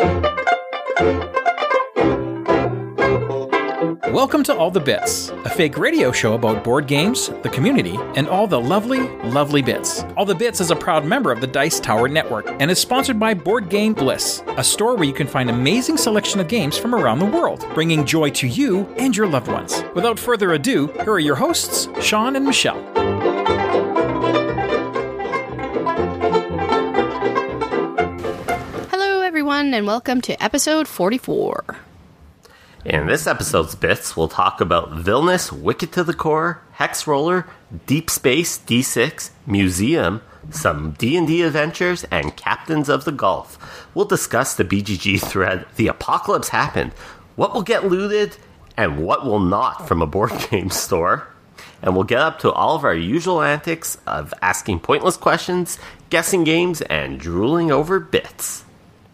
Welcome to All the Bits, a fake radio show about board games, the community, and all the lovely, lovely bits. All the Bits is a proud member of the Dice Tower Network and is sponsored by Board Game Bliss, a store where you can find amazing selection of games from around the world, bringing joy to you and your loved ones. Without further ado, here are your hosts, Sean and Michelle. Hello, everyone, and welcome to episode 44. In this episode's bits, we'll talk about Villainous, Wicked to the Core, Hex Roller, Deep Space, D6, Museum, some D&D adventures, and Captains of the Gulf. We'll discuss the BGG thread, The Apocalypse Happened, what will get looted, and what will not from a board game store. And we'll get up to all of our usual antics of asking pointless questions, guessing games, and drooling over bits.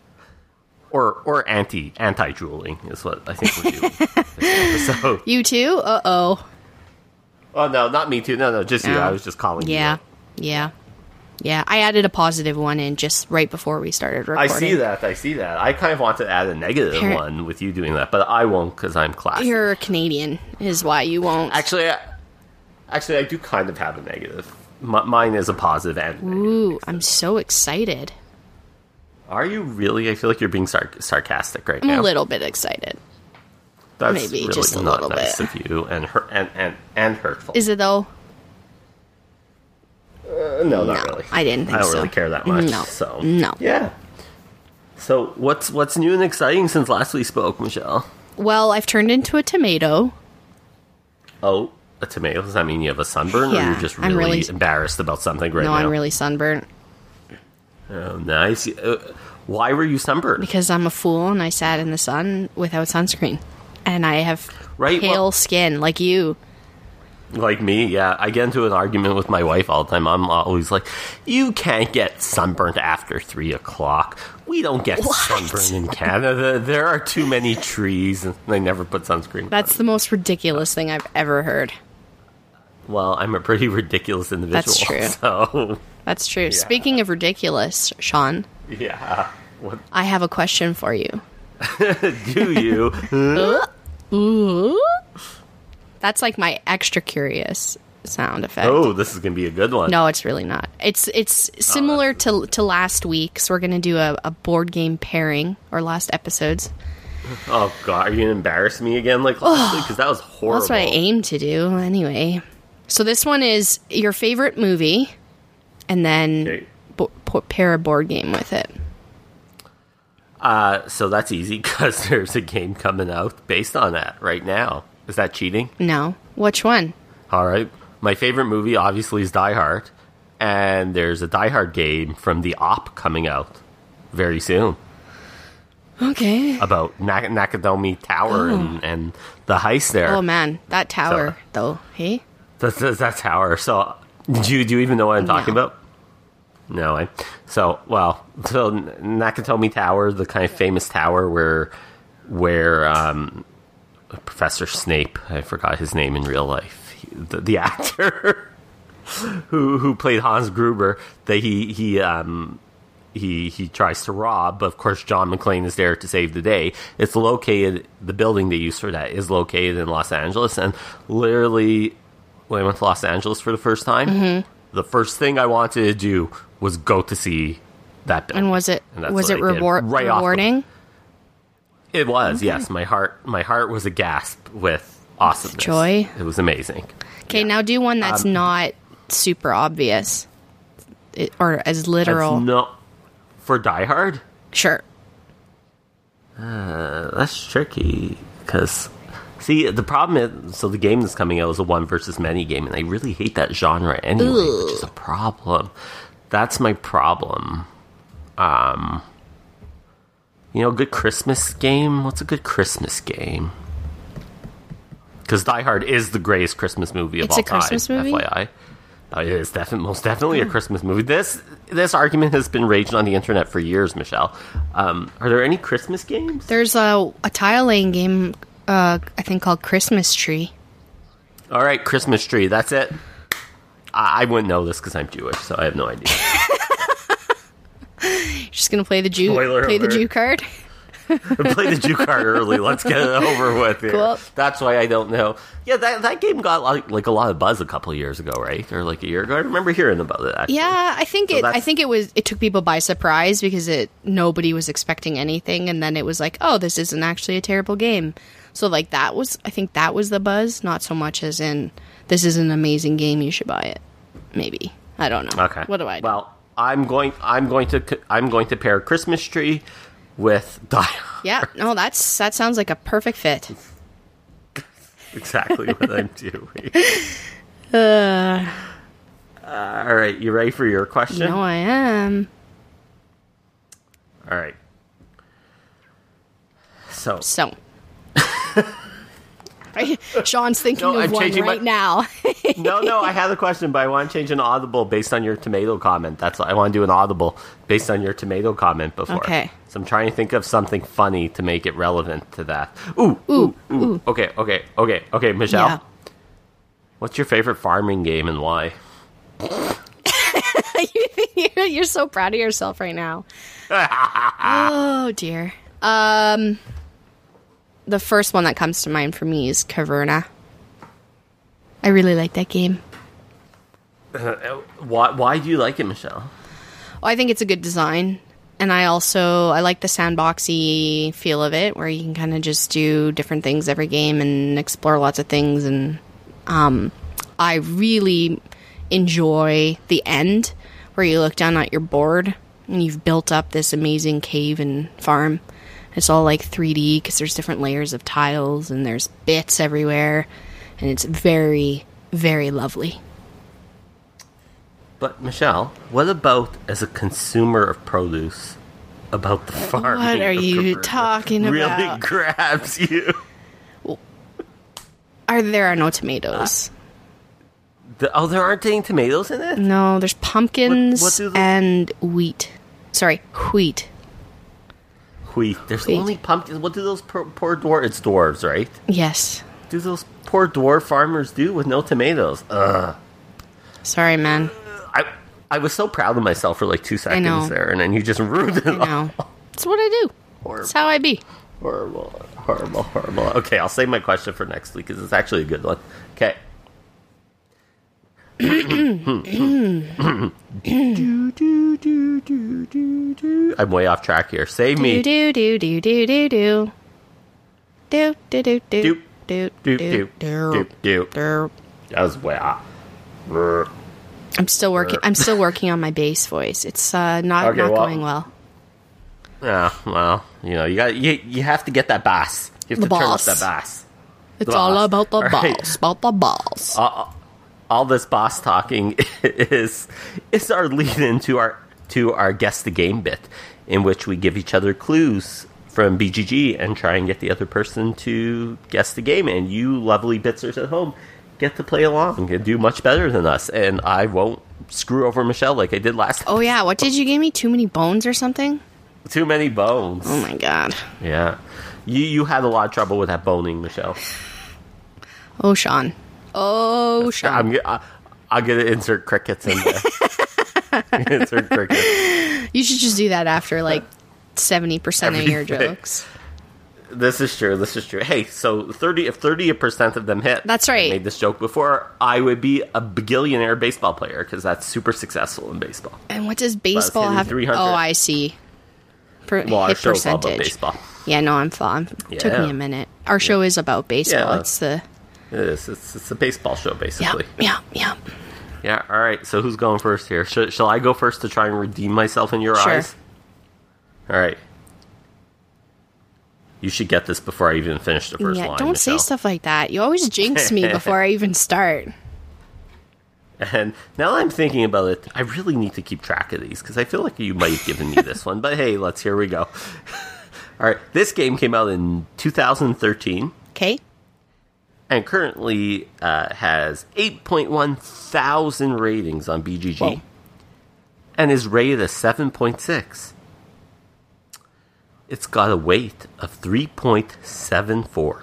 Or anti-drooling is what I think we're doing. So, You too? Uh-oh. Oh, no, not me too. No, just you. I was just calling you. Yeah. I added a positive one in just right before we started recording. I see that. I kind of want to add a negative one with you doing that, but I won't because I'm classy. You're Canadian, is why you won't. Actually, I do kind of have a negative. Mine is a positive and negative. Ooh, I'm so excited. Are you really? I feel like you're being sarcastic right now. I'm a little bit excited. That's maybe really just a not little nice bit. of you and hurtful. Is it, though? No, not really. I didn't think so. I don't really care that much. No. So No. yeah. So what's new and exciting since last we spoke, Michelle? Well, I've turned into a tomato. Oh, a tomato? Does that mean you have a sunburn, or Yeah, you're just I'm really embarrassed about something right No, now? I'm really sunburnt. Oh, nice. Why were you sunburned? Because I'm a fool and I sat in the sun without sunscreen. And I have Right, pale skin, like you. Like me, yeah. I get into an argument with my wife all the time. I'm always like, you can't get sunburnt after 3 o'clock. We don't get sunburn in Canada. There are too many trees, and they never put sunscreen. That's the most ridiculous thing I've ever heard. Well, I'm a pretty ridiculous individual. That's true. So, That's true. Yeah. Speaking of ridiculous, Sean, yeah. What I have a question for you. do you? Ooh. That's like my extra curious sound effect. Oh, this is going to be a good one. No, it's really not. It's similar to last week, so we're going to do a board game pairing, or last episodes. Oh, God. Are you going to embarrass me again like last week? Because that was horrible. Well, that's what I aim to do, anyway. So this one is your favorite movie, and then pair a board game with it. So that's easy because there's a game coming out based on that right now. Is that cheating? No. Which one? All right. My favorite movie, obviously, is Die Hard. And there's a Die Hard game from The Op coming out very soon. Okay. About Nakatomi Tower and the heist there. Oh, man. That tower, though. Hey? That tower. So, do you even know what I'm talking about? No. So Nakatomi Tower, the kind of famous tower where Professor Snape, I forgot his name in real life, the actor who played Hans Gruber, that he tries to rob. Of course, John McClane is there to save the day. It's located, the building they use for that is located in Los Angeles, and literally, when I went to Los Angeles for the first time, the first thing I wanted to do was go to see that building. And was it rewarding? It was, yes. My heart was a gasp with awesomeness. Joy. It was amazing. Okay, now do one that's not super obvious. Or as literal. For Die Hard? Sure. That's tricky, because... See, the problem is, so the game that's coming out is a one versus many game, and I really hate that genre anyway, which is a problem. That's my problem. Good Christmas game? What's a good Christmas game? Because Die Hard is the greatest Christmas movie of all time. It's a Christmas movie? FYI. It is most definitely a Christmas movie. This argument has been raging on the internet for years, Michelle. Are there any Christmas games? There's a tile laying game, I think, called Christmas Tree. All right, Christmas Tree. That's it. I wouldn't know this because I'm Jewish, so I have no idea. Just gonna play the Jew Spoiler play alert. the Jew card. Play the Jew card early. Let's get it over with here. Cool. That's why I don't know. Yeah, that game got like a lot of buzz a couple of years ago, right? Or like a year ago. I remember hearing about it, actually. Yeah, I think it took people by surprise because nobody was expecting anything, and then it was like, oh, this isn't actually a terrible game. So like I think that was the buzz, not so much as in this is an amazing game, you should buy it. Maybe. I don't know. Okay. What do I do? Well, I'm going to pair Christmas Tree with Die Hard. Yeah, no, that sounds like a perfect fit. Exactly what I'm doing. All right, you ready for your question? No, I am. All right. So. Sean's thinking of one right now. No, I had a question, but I want to change an audible based on your tomato comment. That's what I want to do, an audible based on your tomato comment before. Okay. So I'm trying to think of something funny to make it relevant to that. Ooh. Okay, Michelle. Yeah. What's your favorite farming game and why? You're so proud of yourself right now. Oh, dear. The first one that comes to mind for me is Caverna. I really like that game. Why do you like it, Michelle? Well, I think it's a good design. And I like the sandboxy feel of it, where you can kind of just do different things every game and explore lots of things. And I really enjoy the end, where you look down at your board and you've built up this amazing cave and farm. It's all like 3D because there's different layers of tiles and there's bits everywhere. And it's very, very lovely. But, Michelle, what about as a consumer of produce about the farming? What are you talking about? Really grabs you. There are no tomatoes. There aren't any tomatoes in it? No, there's pumpkins What do and wheat. Sorry, wheat. Wheat. There's only pumpkins. What do those poor dwarves... It's dwarves, right? Yes. What do those poor dwarf farmers do with no tomatoes? Sorry, man. I was so proud of myself for like 2 seconds there, and then you just ruined it all. I know. It's what I do. Horrible. It's how I be. Horrible. Okay, I'll save my question for next week, because it's actually a good one. Okay. I'm way off track here. Save me. Do. Do. That was way off. I'm still working on my bass voice. It's not going well. Yeah, well, you have to get that bass. You have to turn up that bass. It's all about the balls. About the balls. All this boss talking is our lead into our guess the game bit, in which we give each other clues from BGG and try and get the other person to guess the game. And you lovely bitsers at home get to play along and do much better than us. And I won't screw over Michelle like I did last time. Oh yeah, what did you give me? Too many bones or something? Too many bones. Oh my god. Yeah. You had a lot of trouble with that boning, Michelle. Oh, Sean. I'm going to insert crickets in there. Insert crickets. You should just do that after like 70% of your jokes. This is true. Hey, so if 30% of them hit. That's right. I made this joke before. I would be a billionaire baseball player, because that's super successful in baseball. And what does baseball have? 300. Oh, I see. Our hit show's all about percentage. baseball. Yeah, no, I'm fine. Yeah. Took me a minute. Our show is about baseball. Yeah. It is. It's a baseball show, basically. Yeah. Yeah, all right. So who's going first here? Shall I go first to try and redeem myself in your eyes? All right. You should get this before I even finish the first line. Don't say stuff like that. You always jinx me before I even start. And now that I'm thinking about it, I really need to keep track of these, because I feel like you might have given me this one. But hey, here we go. All right. This game came out in 2013. Okay. And currently has 8.1 thousand ratings on BGG. Whoa. And is rated a 7.6. It's got a weight of 3.74.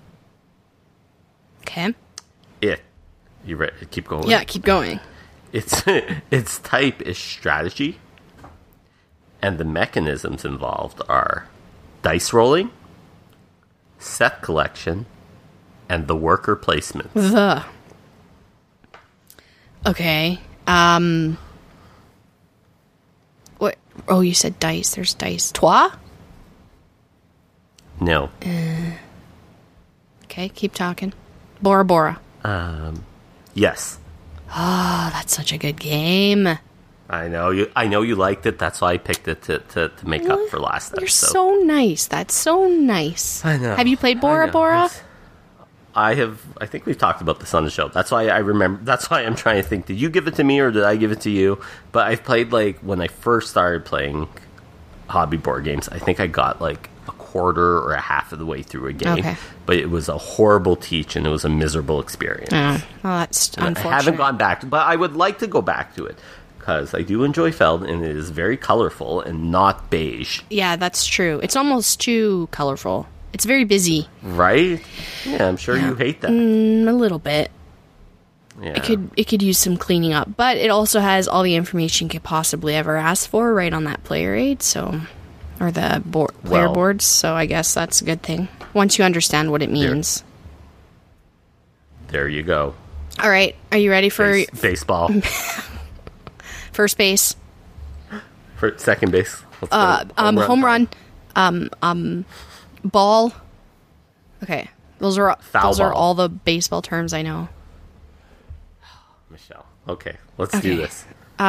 Okay. You ready? Keep going. Yeah, keep going. Its type is strategy. And the mechanisms involved are dice rolling, set collection, and the worker placement. Okay. What? Oh, you said dice. There's dice. Trois? No. Okay, keep talking. Bora Bora. Yes. Oh, that's such a good game. I know you liked it. That's why I picked it to make up for last You're episode. so nice. That's so nice. I know. Have you played Bora Bora? I have. I think we've talked about this on the show. That's why I remember. That's why I'm trying to think. Did you give it to me or did I give it to you? But I've played when I first started playing hobby board games. I think I got a quarter or a half of the way through a game. Okay. But it was a horrible teach and it was a miserable experience. Oh, well, that's unfortunate. I haven't gone back, but I would like to go back to it because I do enjoy Feld and it is very colorful and not beige. Yeah, that's true. It's almost too colorful. It's very busy. Right? Yeah, I'm sure you hate that. A little bit. Yeah. It could use some cleaning up, but it also has all the information you could possibly ever ask for right on that player aid, or the player boards. So I guess that's a good thing once you understand what it means. There you go. All right, are you ready for baseball? first base? For second base. Home run. Ball. Okay, those are all the baseball terms I know. Michelle. Okay, let's do this.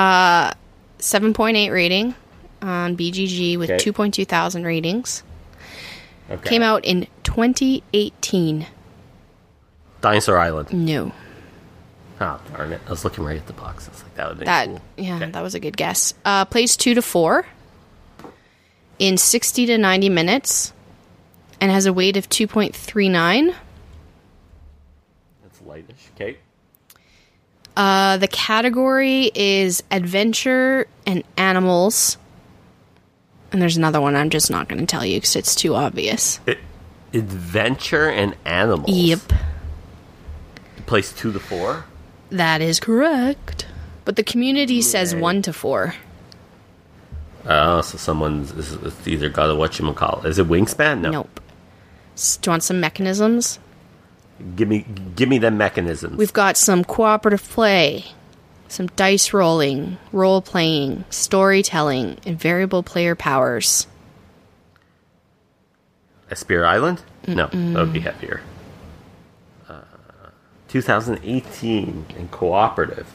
7.8 rating on BGG with 2.2 thousand ratings. Okay. Came out in 2018. Dinosaur Island. No. Oh, darn it. I was looking right at the box. I was like, that would be cool. Yeah, Okay. that was a good guess. Plays 2 to 4 in 60 to 90 minutes and has a weight of 2.39. That's lightish. Okay. The category is adventure and animals. And there's another one I'm just not going to tell you because it's too obvious. Adventure and animals. Yep. Plays 2 to 4. That is correct. But the community says 1 to 4. Oh, so someone's it's either got a whatchamacallit. Is it Wingspan? No. Nope. Do you want some mechanisms? Give me them mechanisms. We've got some cooperative play, some dice rolling, role playing, storytelling, and variable player powers. Spear Island? No, that would be heavier. 2018 and cooperative.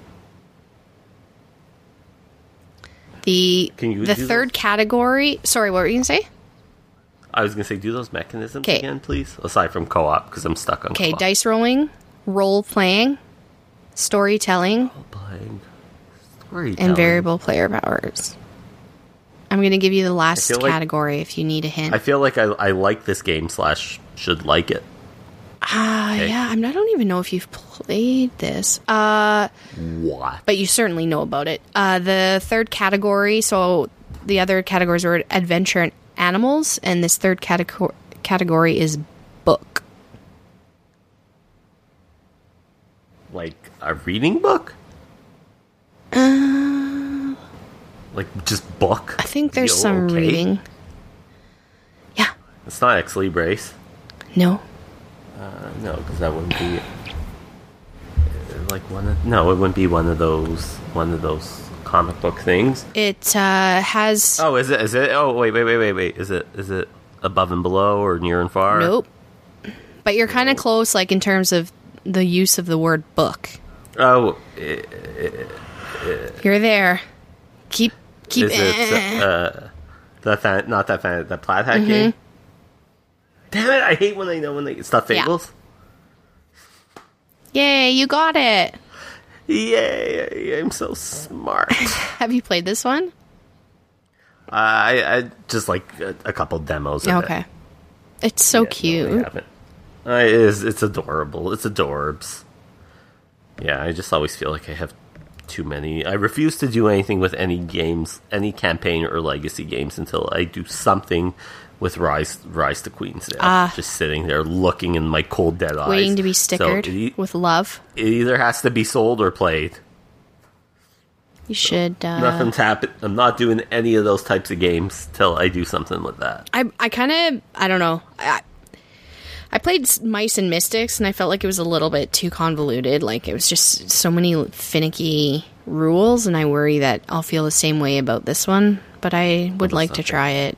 The Can you the do third those? category. Sorry, what were you gonna say? I was going to say, do those mechanisms 'Kay. again, please? Aside from co-op, because I'm stuck on Okay, co-op. dice rolling, role playing, storytelling, Playing. Storytelling. and variable player powers. I'm gonna give you the last feel like- category if you need a hint. I feel like I like this game / should like it. Okay. Yeah, I don't even know if you've played this. What? But you certainly know about it. The third category, so the other categories were adventure and animals, and this third category is book. Like a reading book? Like just book? I think there's Yo, some okay. reading. Yeah. It's not Ex Libris. No. No, because that wouldn't be like no, it wouldn't be one of those comic book things. It has... Oh, is it? Oh, wait. Is it above and below or near and far? Nope. But you're kind of close, like, in terms of the use of the word book. Oh, You're there. Keep... is it the Plaid Hat game? Damn it! I hate when I know when they stuff fables. Yay, you got it. Yay! I'm so smart. Have you played this one? I just like a couple demos. Of Okay. It's so No, I cute. haven't. It's adorable. It's adorbs. Yeah, I just always feel like I have too many. I refuse to do anything with any games, any campaign or legacy games until I do something with Rise to Queensdale. Just sitting there looking in my cold dead eyes. Waiting to be So stickered with love. it either has to be sold or played. You should. Nothing's happened. I'm not doing any of those types of games till I do something with that. I don't know. I played Mice and Mystics, and I felt like it was a little bit too convoluted. Like, it was just so many finicky rules, and I worry that I'll feel the same way about this one. But I would like to try it.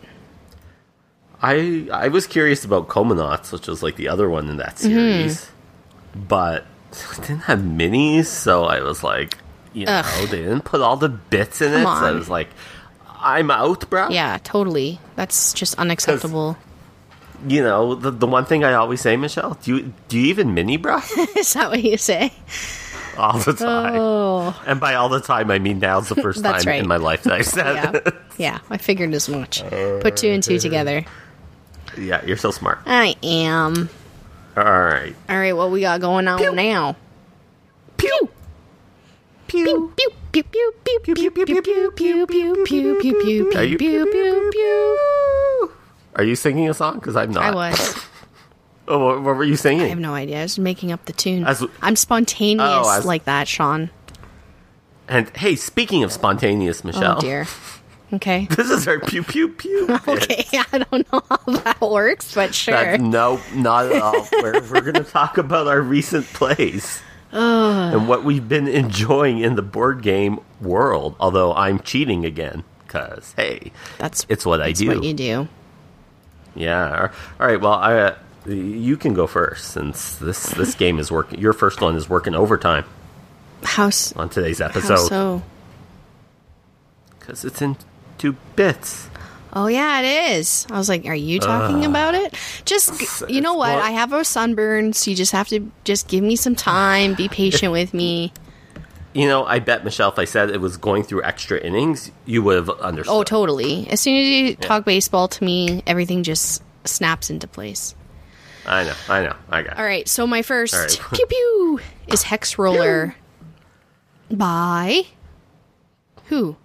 I was curious about Comanauts, which was like the other one in that series, but it didn't have minis, so I was like, they didn't put all the bits in it, so I was like, I'm out, bro. Yeah, totally. That's just unacceptable. The one thing I always say, Michelle, do you even mini, bro? Is that what you say? All the time. Oh. And by all the time, I mean now's the first time in my life that I said it. Yeah, I figured as much. Put 2 and 2 together. Yeah, you're so smart. I am. All right. All right, what we got going on now? Pew! Pew, pew, pew, pew, pew, pew, pew, pew, pew, pew, pew, pew, pew, pew, pew, pew, pew. Are you singing a song? Because I'm not. I was. Oh, what were you singing? I have no idea. I was making up the tune. I'm spontaneous like that, Sean. And hey, speaking of spontaneous, Michelle. Oh dear. Okay. This is our pew pew pew. Okay, I don't know how that works, but sure. No, not at all. We're going to talk about our recent plays and what we've been enjoying in the board game world. Although I'm cheating again, because hey, it's what I do. That's what you do. Yeah. All right. Well, you can go first since this game is working. Your first one is working overtime. On today's episode. How so? Because it's in 2 bits. Oh yeah, it is. I was like, are you talking about it? Just, you know what? I have a sunburn, so you just have to just give me some time. Be patient with me. I bet, Michelle, if I said it was going through extra innings, you would have understood. Oh, totally. As soon as you talk baseball to me, everything just snaps into place. I know. I got it. All right, so my first pew pew is Hex Roller by who?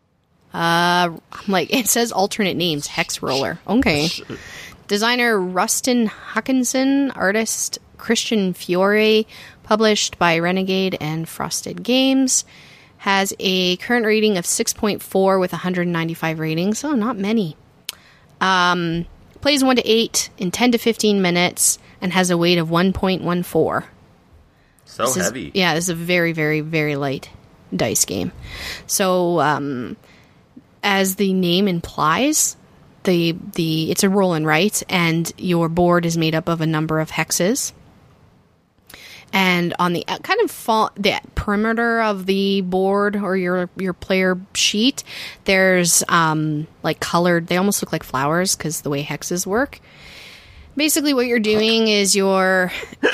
I'm like, it says alternate names, Hex Roller. Okay. Designer Rustin Hutchinson, artist Christian Fiore, published by Renegade and Frosted Games. Has a current rating of 6.4 with 195 ratings. Oh, not many. Plays 1 to 8 in 10 to 15 minutes and has a weight of 1.14. So heavy. This is a very, very, very light dice game. So, as the name implies, it's a roll and write, and your board is made up of a number of hexes. And on the the perimeter of the board or your player sheet, there's like colored. They almost look like flowers because the way hexes work. Basically, what you're doing is you're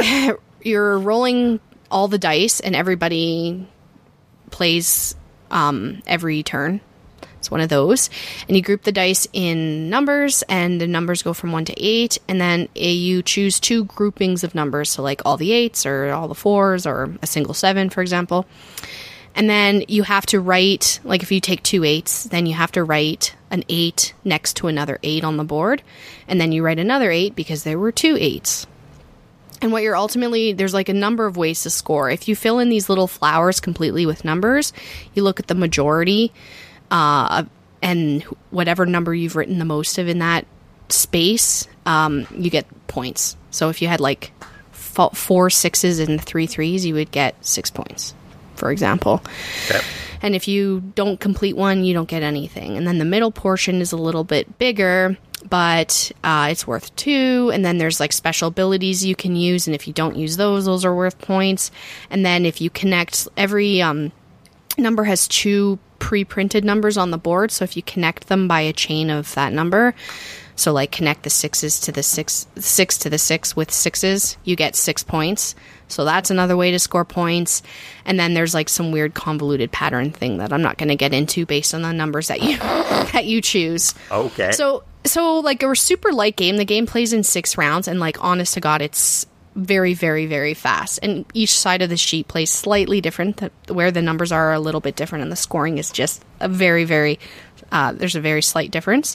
rolling all the dice, and everybody plays every turn. It's one of those. And you group the dice in numbers, and the numbers go from 1 to 8, and then you choose 2 groupings of numbers, so like all the 8s or all the 4s or a single 7, for example. And then you have to write, like if you take 2 8s, then you have to write an 8 next to another 8 on the board, and then you write another 8 because there were 2 8s. And what you're ultimately, there's like a number of ways to score. If you fill in these little flowers completely with numbers, you look at the majority, and whatever number you've written the most of in that space, you get points. So if you had like 4 6s and 3 3s, you would get 6 points, for example. Okay. And if you don't complete one, you don't get anything. And then the middle portion is a little bit bigger, but it's worth 2. And then there's like special abilities you can use, and if you don't use those are worth points. And then if you connect, every number has 2 pre-printed numbers on the board, so if you connect them by a chain of that number, so like connect the 6s to the 6 to the 6 with 6s, you get 6 points. So that's another way to score points. And then there's like some weird convoluted pattern thing that I'm not going to get into based on the numbers that you choose. Okay. So like a super light game. The game plays in 6 rounds, and like honest to God, it's very, very, very fast. And each side of the sheet plays slightly different, where the numbers are a little bit different, and the scoring is just a very, very, there's a very slight difference.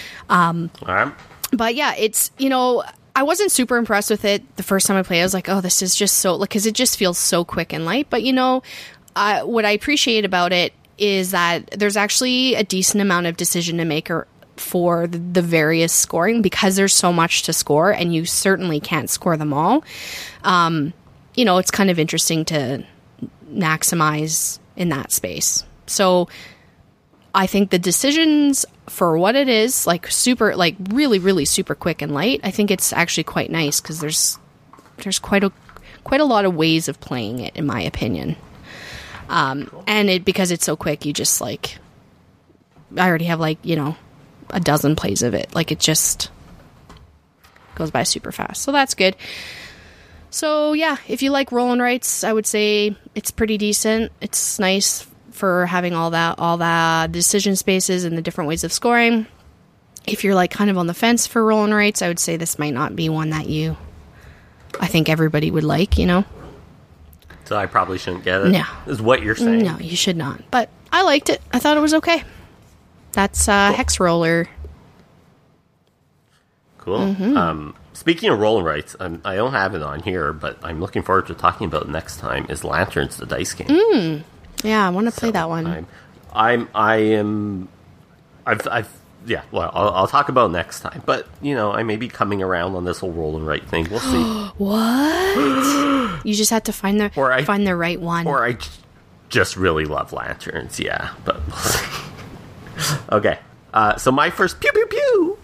But yeah, it's, I wasn't super impressed with it the first time I played. I was like, oh, this is just so, because it just feels so quick and light. But what I appreciate about it is that there's actually a decent amount of decision to make for the various scoring, because there's so much to score and you certainly can't score them all. It's kind of interesting to maximize in that space. So I think the decisions, for what it is, like super, like really, really super quick and light, I think it's actually quite nice, because there's quite a lot of ways of playing it, in my opinion. And because it's so quick, you just I already have a dozen plays of it. Like, it just goes by super fast. So that's good. So yeah, if you like roll and writes, I would say it's pretty decent. It's nice for having all that decision spaces and the different ways of scoring. If you're kind of on the fence for roll and writes, I would say this might not be one that I think everybody would like, So I probably shouldn't get it? No. Is what you're saying? No, you should not. But I liked it. I thought it was okay. That's cool. Hex Roller. Cool. Mm-hmm. Speaking of roll and writes, I don't have it on here, but I'm looking forward to talking about it next time, is Lanterns, the dice game. Yeah, I want to play that one. I'll talk about it next time. But, I may be coming around on this whole roll and write thing. We'll see. What? You just have to find the right one. Or I just really love Lanterns, yeah. But we'll see. Okay. So my first pew pew pew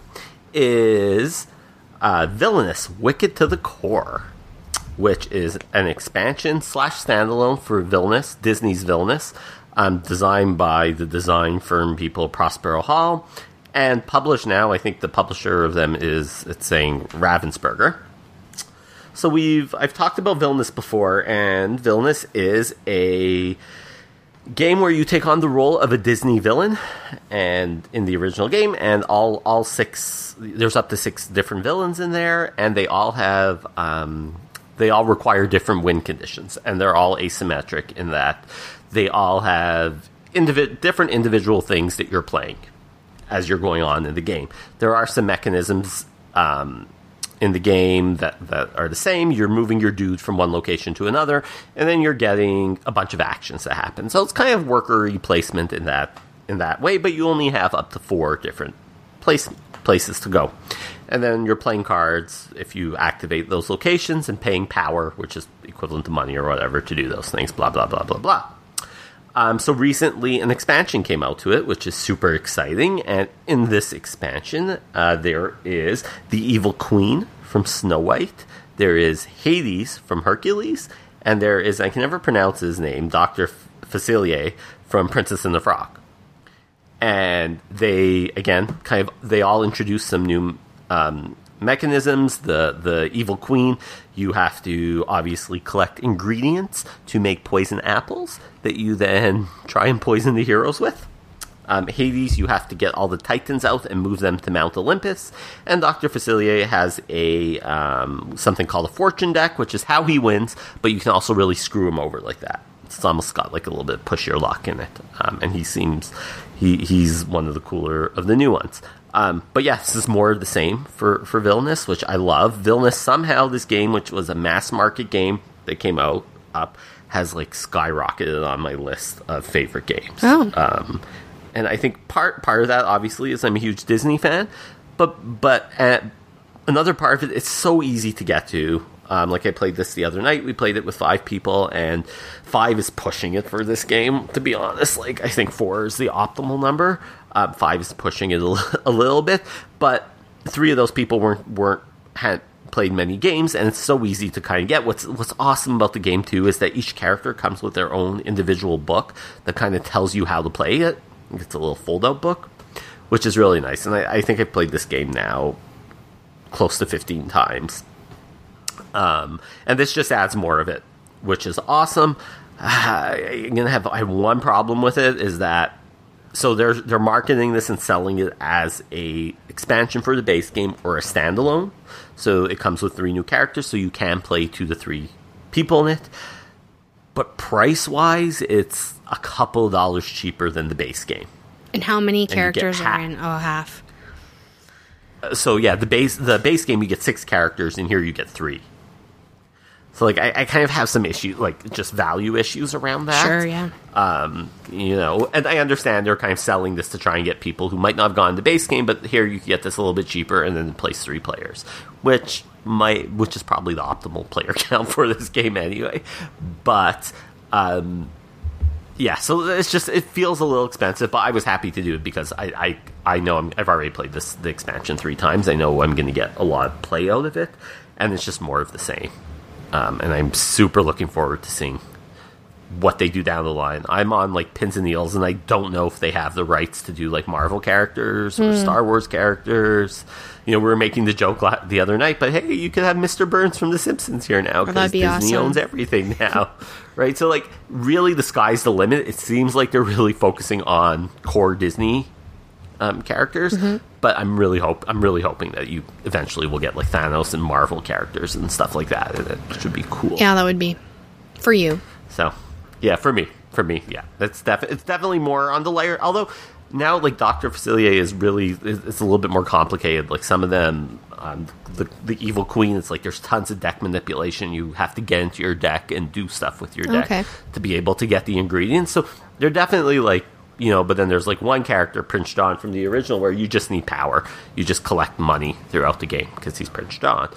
is Villainous, Wicked to the Core, which is an expansion / standalone for Villainous, Disney's Villainous, designed by the design firm people Prospero Hall, and published now. I think the publisher of them it's saying Ravensburger. So I've talked about Villainous before, and Villainous is a game where you take on the role of a Disney villain, and in the original game, and all six, there's up to 6 different villains in there, and they all have they all require different win conditions, and they're all asymmetric in that they all have different individual things that you're playing as you're going on in the game. There are some mechanisms in the game that are the same. You're moving your dude from one location to another, and then you're getting a bunch of actions that happen. So it's kind of worker placement in that way, but you only have up to 4 different places to go. And then you're playing cards if you activate those locations, and paying power, which is equivalent to money or whatever, to do those things, blah, blah, blah, blah, blah. So recently an expansion came out to it, which is super exciting. And in this expansion, there is the Evil Queen from Snow White. There is Hades from Hercules. And there is, I can never pronounce his name, Dr. Facilier from Princess and the Frog. And they all introduce some new mechanisms. The Evil Queen, you have to obviously collect ingredients to make poison apples that you then try and poison the heroes with. Hades, you have to get all the Titans out and move them to Mount Olympus. And Dr. Facilier has a something called a fortune deck, which is how he wins, but you can also really screw him over like that. It's almost got a little bit of push your luck in it. And he's one of the cooler of the new ones. But yeah, this is more of the same for Villainous, which I love. Villainous, somehow this game, which was a mass market game that came up, has skyrocketed on my list of favorite games. Oh. And I think part of that, obviously, is I'm a huge Disney fan. But another part of it, it's so easy to get to. I played this the other night. We played it with 5 people, and 5 is pushing it for this game, to be honest. I think 4 is the optimal number. 5 is pushing it a little bit, but 3 of those people hadn't played many games, and it's so easy to kind of get. What's awesome about the game, too, is that each character comes with their own individual book that kind of tells you how to play it. It's a little fold-out book, which is really nice, and I think I've played this game now close to 15 times. And this just adds more of it, which is awesome. I have one problem with it, is that so they're marketing this and selling it as a expansion for the base game or a standalone. So it comes with 3 new characters, so you can play 2 to 3 people in it. But price-wise, it's a couple of dollars cheaper than the base game. And how many characters are in? Oh, half. So yeah, the base game you get 6 characters, and here you get 3. So, like, I kind of have some issues, like, just value issues around that. Sure, yeah. You know, and I understand they're kind of selling this to try and get people who might not have gone to base game, but here you can get this a little bit cheaper and then place 3 players, which is probably the optimal player count for this game anyway. But, yeah, so it's just, it feels a little expensive, but I was happy to do it because I know I've already played the expansion 3 times. I know I'm going to get a lot of play out of it, and it's just more of the same. And I'm super looking forward to seeing what they do down the line. I'm on, like, pins and needles, and I don't know if they have the rights to do, like, Marvel characters or Star Wars characters. You know, we were making the joke the other night, but hey, you could have Mr. Burns from The Simpsons here now because Disney awesome. owns everything now, right? So, like, really, the sky's the limit. It seems like they're really focusing on core Disney characters, but I'm really hoping that you eventually will get, like, Thanos and Marvel characters and stuff like that. And it should be cool. Yeah, that would be for you. So, yeah, for me, yeah, it's definitely more on the layer. Although now, like, Dr. Facilier is really it's a little bit more complicated. Like, some of them, the Evil Queen, it's like there's tons of deck manipulation. You have to get into your deck and do stuff with your deck to be able to get the ingredients. So they're definitely, like, you know, but then there's, like, one character, Prince John from the original, where you just need power. You just collect money throughout the game because he's Prince John.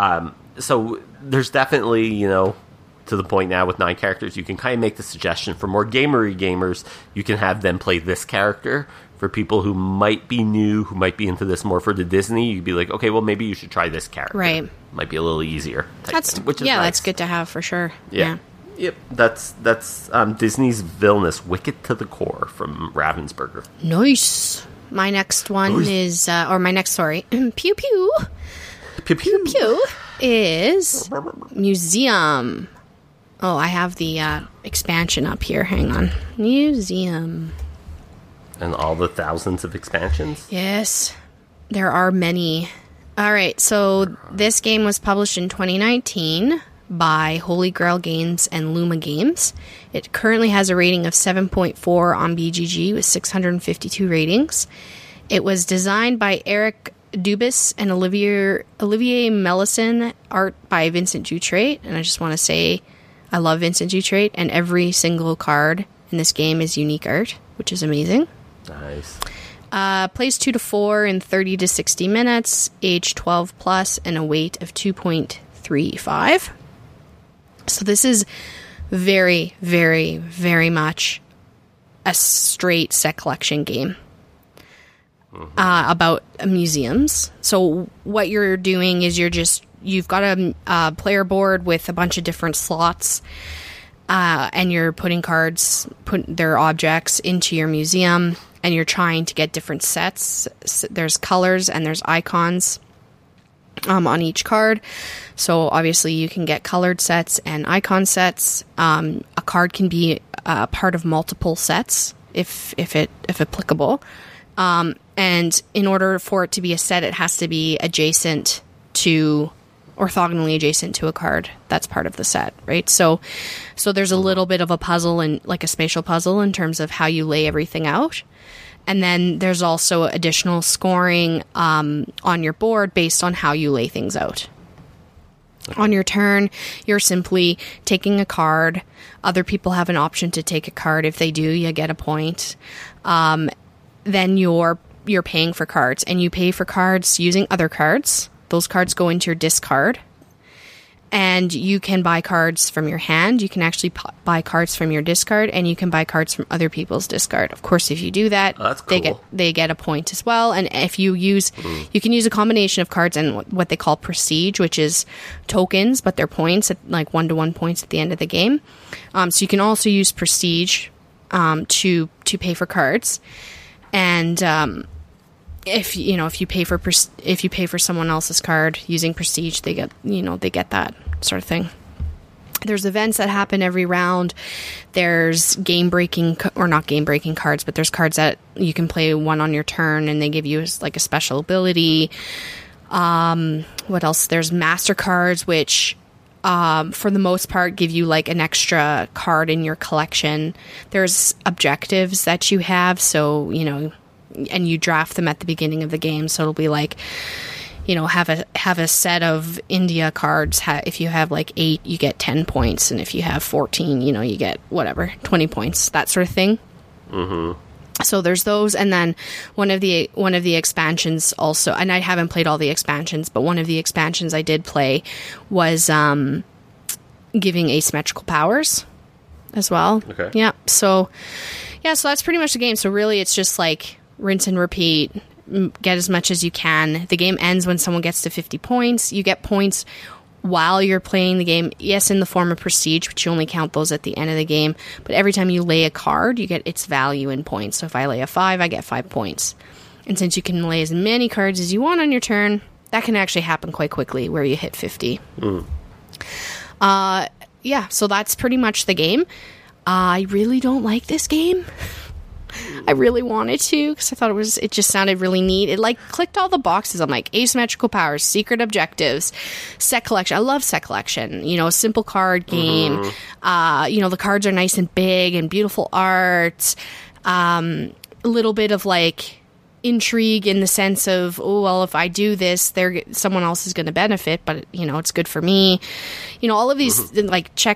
So there's definitely, you know, to the point now with 9 characters, you can kind of make the suggestion for more gamery gamers, you can have them play this character. For people who might be new, who might be into this more for the Disney, you'd be like, okay, well, maybe you should try this character. Right. Might be a little easier. Which is nice. That's good to have for sure. Yeah. Yep, that's Disney's villainous, wicked to the core from Ravensburger. Nice. My next one is, pew pew. Pew pew is Museum. Oh, I have the expansion up here. Hang on. Museum. And all the thousands of expansions? Yes. There are many. All right, so this game was published in 2019 by Holy Grail Games and Luma Games. It currently has a rating of 7.4 on BGG with 652 ratings. It was designed by Eric Dubus and Olivier Mellison, art by Vincent Dutrait. And I just want to say I love Vincent Dutrait, and every single card in this game is unique art, which is amazing. Nice. Plays 2 to 4 in 30 to 60 minutes, age 12 plus, and a weight of 2.35. So this is very, very, very much a straight set collection game about museums. So what you're doing is you've got a player board with a bunch of different slots, and you're putting their objects into your museum, and you're trying to get different sets. There's colors and there's icons on each card. So obviously you can get colored sets and icon sets. A card can be part of multiple sets if applicable. And in order for it to be a set, it has to be orthogonally adjacent to a card that's part of the set, right? So there's a little bit of a puzzle, and like a spatial puzzle in terms of how you lay everything out. And then there's also additional scoring on your board based on how you lay things out. Okay. On your turn, you're simply taking a card. Other people have an option to take a card. If they do, you get a point. Then you're paying for cards, and you pay for cards using other cards. Those cards go into your discard, and you can buy cards from your hand. You can actually buy cards from your discard, and you can buy cards from other people's discard. Of course, if you do that, that's cool. they get a point as well. And if you you can use a combination of cards and what they call prestige, which is tokens, but they're points, at like 1-to-1 points at the end of the game. So you can also use prestige to pay for cards, and if you pay for someone else's card using prestige, they get that sort of thing. There's events that happen every round. There's not game breaking cards, but there's cards that you can play one on your turn, and they give you like a special ability. What else? There's master cards, which for the most part give you like an extra card in your collection. There's objectives that you have, so and you draft them at the beginning of the game. So it'll be like, have a set of India cards. If you have like 8, you get 10 points, and if you have 14, you get whatever 20 points, that sort of thing. Mm-hmm. So there's those, and then one of the expansions also, and I haven't played all the expansions, but one of the expansions I did play was giving asymmetrical powers as well. Okay. Yeah. So that's pretty much the game. So really, it's just like rinse and repeat. Get as much as you can. The game ends when someone gets to 50 points. You get points while you're playing the game, yes, in the form of prestige, but you only count those at the end of the game. But every time you lay a card, you get its value in points. So if I lay a 5, I get 5 points. And since you can lay as many cards as you want on your turn, that can actually happen quite quickly where you hit 50. So that's pretty much the game. I really don't like this game. I really wanted to because I thought it just sounded really neat. It like clicked all the boxes. I'm like, asymmetrical powers, secret objectives, set collection. I love set collection. A simple card game. The cards are nice and big and beautiful art. A little bit of like intrigue in the sense of, if I do this, someone else is going to benefit, but it's good for me. All of these like check.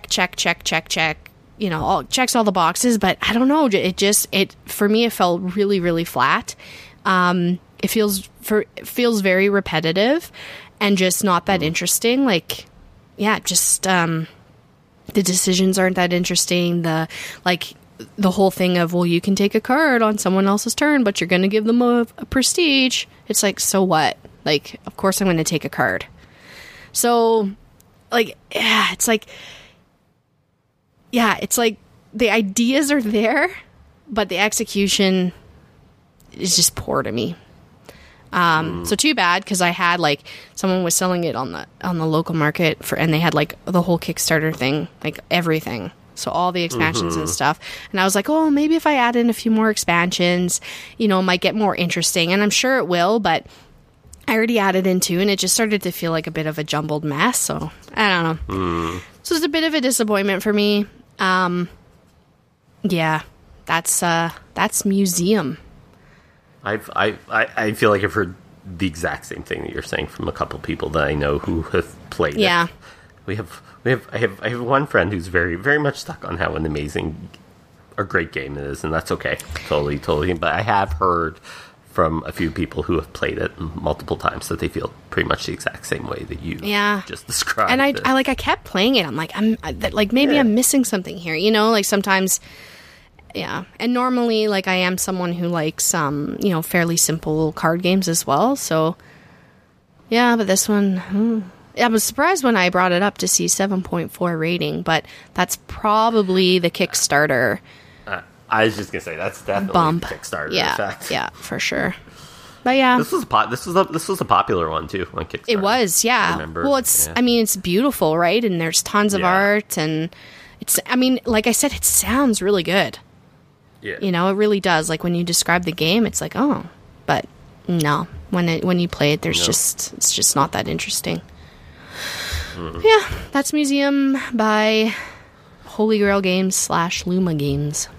Checks all the boxes, but I don't know. For me, it felt really, really flat. It feels very repetitive and just not that interesting. Like, the decisions aren't that interesting. The whole thing of, you can take a card on someone else's turn, but you're going to give them a prestige. It's like, so what? Like, of course I'm going to take a card. So, it's like the ideas are there, but the execution is just poor to me. So too bad, because I had someone was selling it on the local market and they had the whole Kickstarter thing, everything. So all the expansions and stuff. And I was like, maybe if I add in a few more expansions, it might get more interesting. And I'm sure it will, but I already added in 2 and it just started to feel like a bit of a jumbled mess. So I don't know. So it's a bit of a disappointment for me. That's Museum. I feel like I've heard the exact same thing that you're saying from a couple people that I know who have played it. Yeah. I have one friend who's very, very much stuck on how an amazing or great game it is, and that's okay. Totally. But I have heard from a few people who have played it multiple times that they feel pretty much the exact same way that you just described. And I kept playing it. I'm like, maybe I'm missing something here. Sometimes, And normally, I am someone who likes fairly simple card games as well. So, but this one, I was surprised when I brought it up to see 7.4 rating, but that's probably the Kickstarter. I was just gonna say that's definitely bump. Kickstarter effect. Yeah, for sure. But yeah, this was a popular one too on Kickstarter. It was, yeah. Remember? Well, it's beautiful, right? And there's tons of art, and like I said, it sounds really good. Yeah, it really does. Like when you describe the game, it's like, but no, when you play it, it's just not that interesting. Yeah, that's Museum by Holy Grail Games / Luma Games.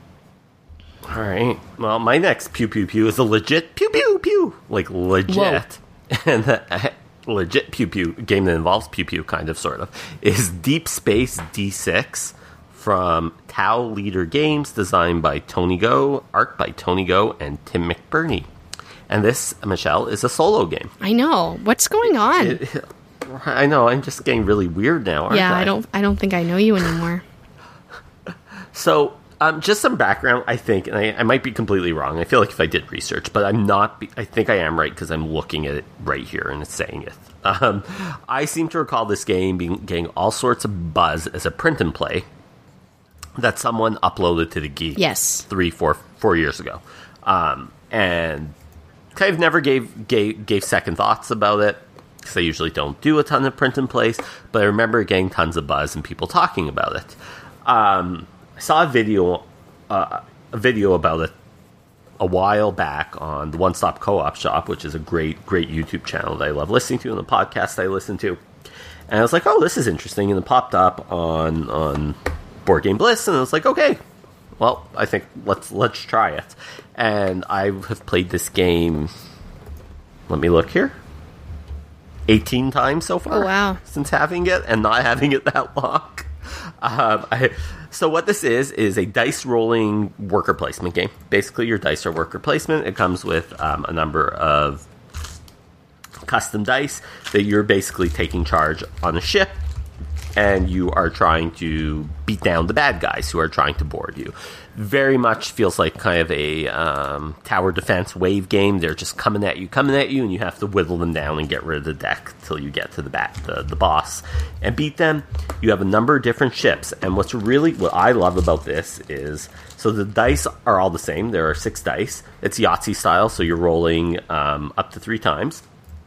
All right. Well, my next pew pew pew is a legit pew pew pew, legit, and the legit pew pew game that involves pew pew, kind of, sort of, is Deep Space D6 from Tau Leader Games, designed by Tony Go, art by Tony Go and Tim McBurney. And this, Michelle, is a solo game. I know. What's going on? I know. I'm just getting really weird now. Aren't I? I don't think I know you anymore. So. Just some background, I think, and I might be completely wrong. I feel like if I did research, but I'm not. I think I am right because I'm looking at it right here and it's saying it. I seem to recall this game getting all sorts of buzz as a print and play that someone uploaded to the Geek. Yes, 4 years ago, and kind of never gave second thoughts about it because I usually don't do a ton of print and plays. But I remember getting tons of buzz and people talking about it. I saw a video about it a while back on the One Stop Co-op Shop, which is a great YouTube channel that I love listening to, and the podcast I listen to. And I was like, this is interesting, and it popped up on Board Game Bliss, and I was like, okay, well, I think let's try it. And I have played this game. Let me look here. 18 times so far. Oh, wow. Since having it and not having it that long. So what this is a dice rolling worker placement game. Basically, your dice are worker placement. It comes with a number of custom dice that you're basically taking charge on a ship, and you are trying to beat down the bad guys who are trying to board you. Very much feels like kind of a tower defense wave game. They're just coming at you, and you have to whittle them down and get rid of the deck till you get to the boss and beat them. You have a number of different ships, and what I love about this is, so the dice are all the same. There are 6 dice. It's Yahtzee style, so you're rolling up to 3 times.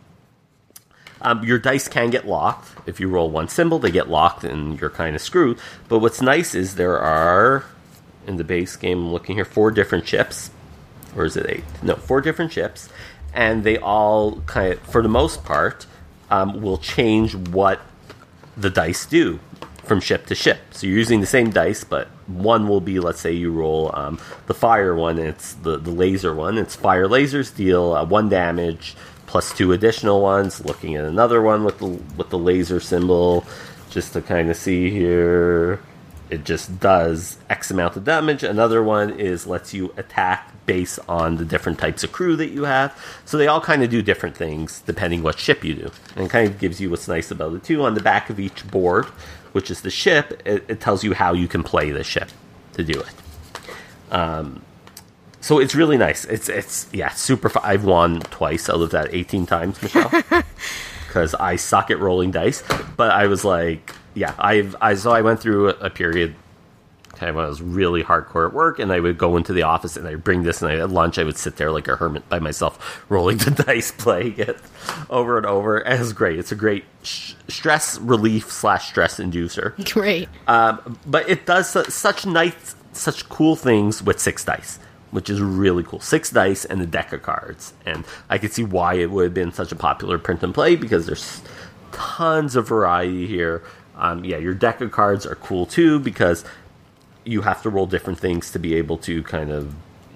Your dice can get locked. If you roll one symbol, they get locked, and you're kind of screwed. But what's nice is there are, in the base game, I'm looking here, 4 different ships. Or is it 8? No, 4 different ships. And they all kind of, for the most part, will change what the dice do from ship to ship. So you're using the same dice, but one will be, let's say you roll the fire one, and it's the laser one. It's fire lasers deal 1 damage, plus 2 additional ones. Looking at another one with the laser symbol, just to kind of see here, it just does X amount of damage. Another one lets you attack based on the different types of crew that you have. So they all kind of do different things depending what ship you do, and it kind of gives you what's nice about it too. On the back of each board, which is the ship, it tells you how you can play the ship to do it. So it's really nice. It's super fun. I've won twice out of that 18 times, Michelle, because I suck at rolling dice. But I was like, so I went through a period kind of when I was really hardcore at work, and I would go into the office and I'd bring this, and at lunch I would sit there like a hermit by myself, rolling the dice, playing it over and over. And it's great. It's a great stress relief / stress inducer. Great. But it does such cool things with 6 dice, which is really cool. 6 dice and a deck of cards. And I could see why it would have been such a popular print and play, because there's tons of variety here. Your deck of cards are cool too, because you have to roll different things to be able to kind of...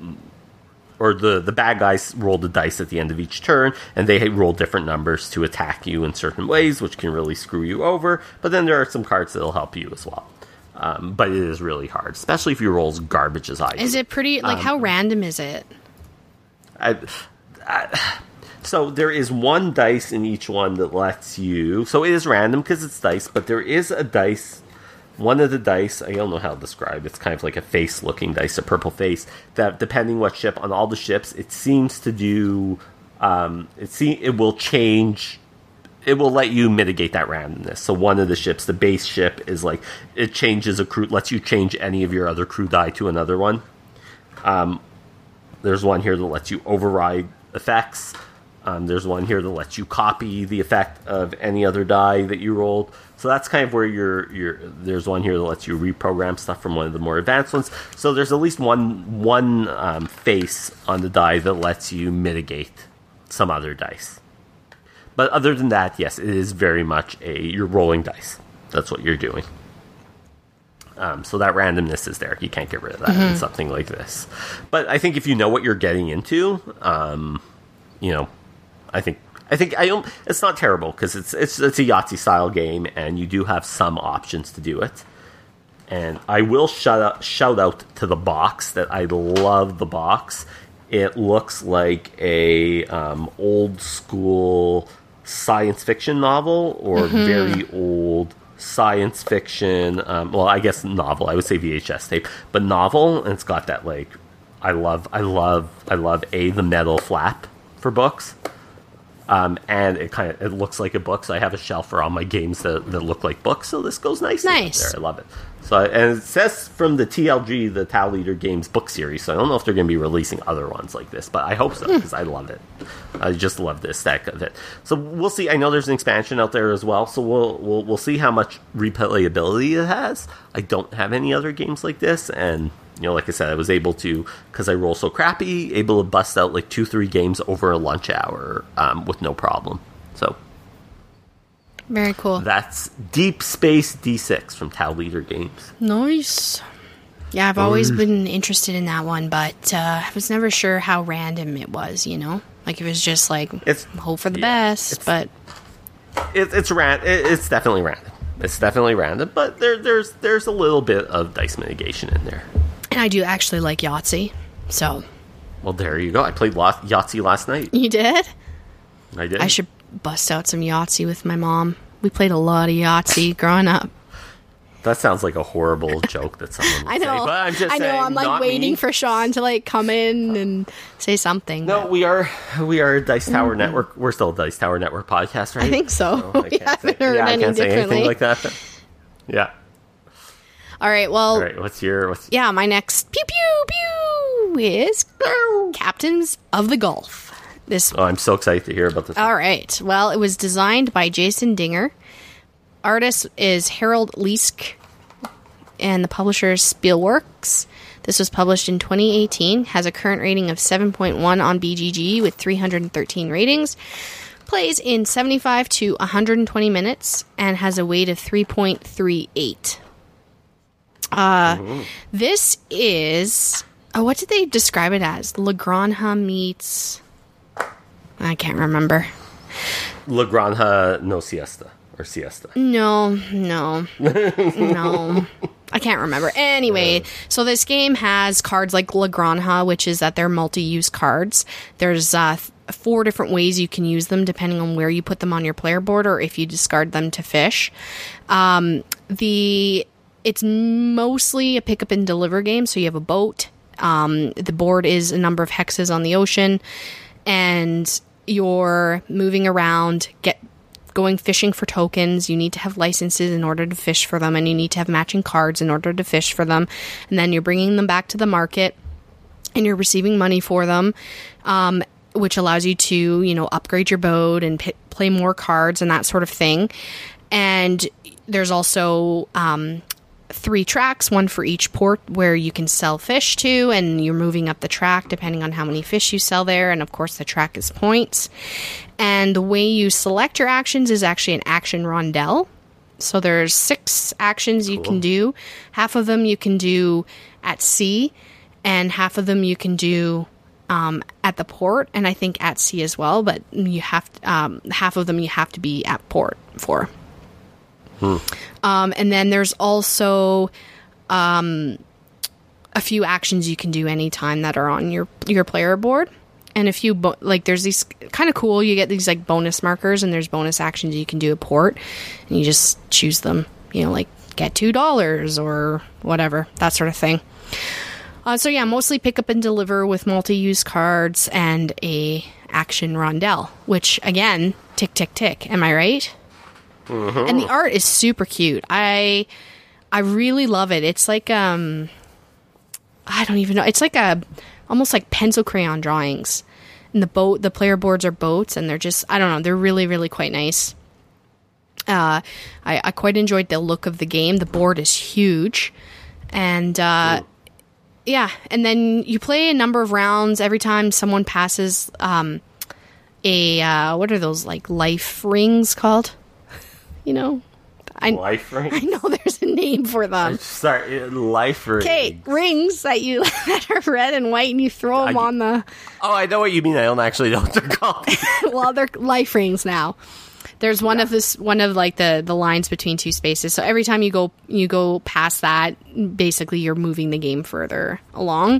Or the bad guys roll the dice at the end of each turn, and they roll different numbers to attack you in certain ways, which can really screw you over. But then there are some cards that will help you as well. But it is really hard, especially if you roll as garbage as I do. Is it pretty, how random is it? So there is 1 dice in each one that lets you... So it is random because it's dice, but there is a dice... One of the dice, I don't know how to describe, it's kind of like a face-looking dice, a purple face, that depending what ship, on all the ships, it seems to do... it will change... It will let you mitigate that randomness. So one of the ships, the base ship, is like, it changes a crew, lets you change any of your other crew die to another one. There's one here that lets you override effects. There's one here that lets you copy the effect of any other die that you rolled. So that's kind of where there's one here that lets you reprogram stuff from one of the more advanced ones. So there's at least one face on the die that lets you mitigate some other dice. But other than that, yes, it is very much you're rolling dice. That's what you're doing. So that randomness is there. You can't get rid of that in something like this. But I think if you know what you're getting into, I think it's not terrible, because it's a Yahtzee style game, and you do have some options to do it. And I will shout out to the box, that I love the box. It looks like a old school science fiction novel, or very old science fiction. I guess novel. I would say VHS tape, but novel. And it's got that I love the metal flap for books. And it looks like a book, so I have a shelf for all my games that look like books, so this goes nicely there. I love it. So, and it says from the TLG, the Tau Leader Games book series, so I don't know if they're going to be releasing other ones like this, but I hope so, because I love it. I just love the aesthetic of it. So we'll see. I know there's an expansion out there as well, so we'll see how much replayability it has. I don't have any other games like this, and like I said, I was able to, because I roll so crappy, able to bust out 2-3 games over a lunch hour with no problem. So very cool. That's Deep Space D6 from Tau Leader Games. Nice. Yeah, I've always been interested in that one, but I was never sure how random it was, Like, it was just hope for the best, but... it's it's definitely random. It's definitely random, but there's a little bit of dice mitigation in there. And I do actually like Yahtzee, so. Well, there you go. I played Yahtzee last night. You did? I did. I should bust out some Yahtzee with my mom. We played a lot of Yahtzee growing up. That sounds like a horrible joke that someone would I know. say. But I'm just I know. saying, I'm like waiting for Sean to like come in and say something. No, we are a Dice Tower Network. We're still a Dice Tower Network podcast, right? I think so. We haven't heard I any can't say differently. anything like that. Yeah. All right. Well. All right. What's Yeah, my next pew pew pew is Captains of the Gulf. Oh, I'm so excited to hear about this. All right. Well, it was designed by Jason Dinger. Artist is Harold Leask, and the publisher is Spielworks. This was published in 2018, has a current rating of 7.1 on BGG with 313 ratings, plays in 75 to 120 minutes, and has a weight of 3.38. This is... Oh, what did they describe it as? La Granja meets... I can't remember. La Granja no siesta. Or siesta. No. I can't remember. Anyway, so this game has cards like La Granja, which is that they're multi-use cards. There's 4 different ways you can use them depending on where you put them on your player board or if you discard them to fish. It's mostly a pick up and deliver game, so you have a boat. The board is a number of hexes on the ocean, and you're moving around, going fishing for tokens. You need to have licenses in order to fish for them, and you need to have matching cards in order to fish for them. And then you're bringing them back to the market, and you're receiving money for them, which allows you to, upgrade your boat and play more cards and that sort of thing. And there's also 3 tracks, one for each port where you can sell fish to, and you're moving up the track depending on how many fish you sell there, and of course the track is points. And the way you select your actions is actually an action rondelle. So there's 6 actions you can do. Half of them you can do at sea, and half of them you can do at the port, and I think at sea as well, but you have half of them you have to be at port for. And then there's also a few actions you can do anytime that are on your player board. And a few, there's these kind of cool, you get these like bonus markers, and there's bonus actions you can do at port, and you just choose them, like get $2 or whatever, that sort of thing. So yeah, mostly pick up and deliver with multi-use cards and a action rondelle, which again, tick, tick, tick. Am I right? Mm-hmm. And the art is super cute. I really love it. It's like I don't even know. It's like almost like pencil crayon drawings. And the player boards are boats, and they're just, I don't know, they're really, really quite nice. I quite enjoyed the look of the game. The board is huge, and yeah, and then you play a number of rounds every time someone passes what are those like life rings called? Life rings? I know there's a name for them. Sorry, life rings. Okay, rings that are red and white, and you throw them on the... Oh, I know what you mean. I don't actually know what they're called. Well, they're life rings now. There's one of the lines between 2 spaces. So every time you go past that, basically you're moving the game further along.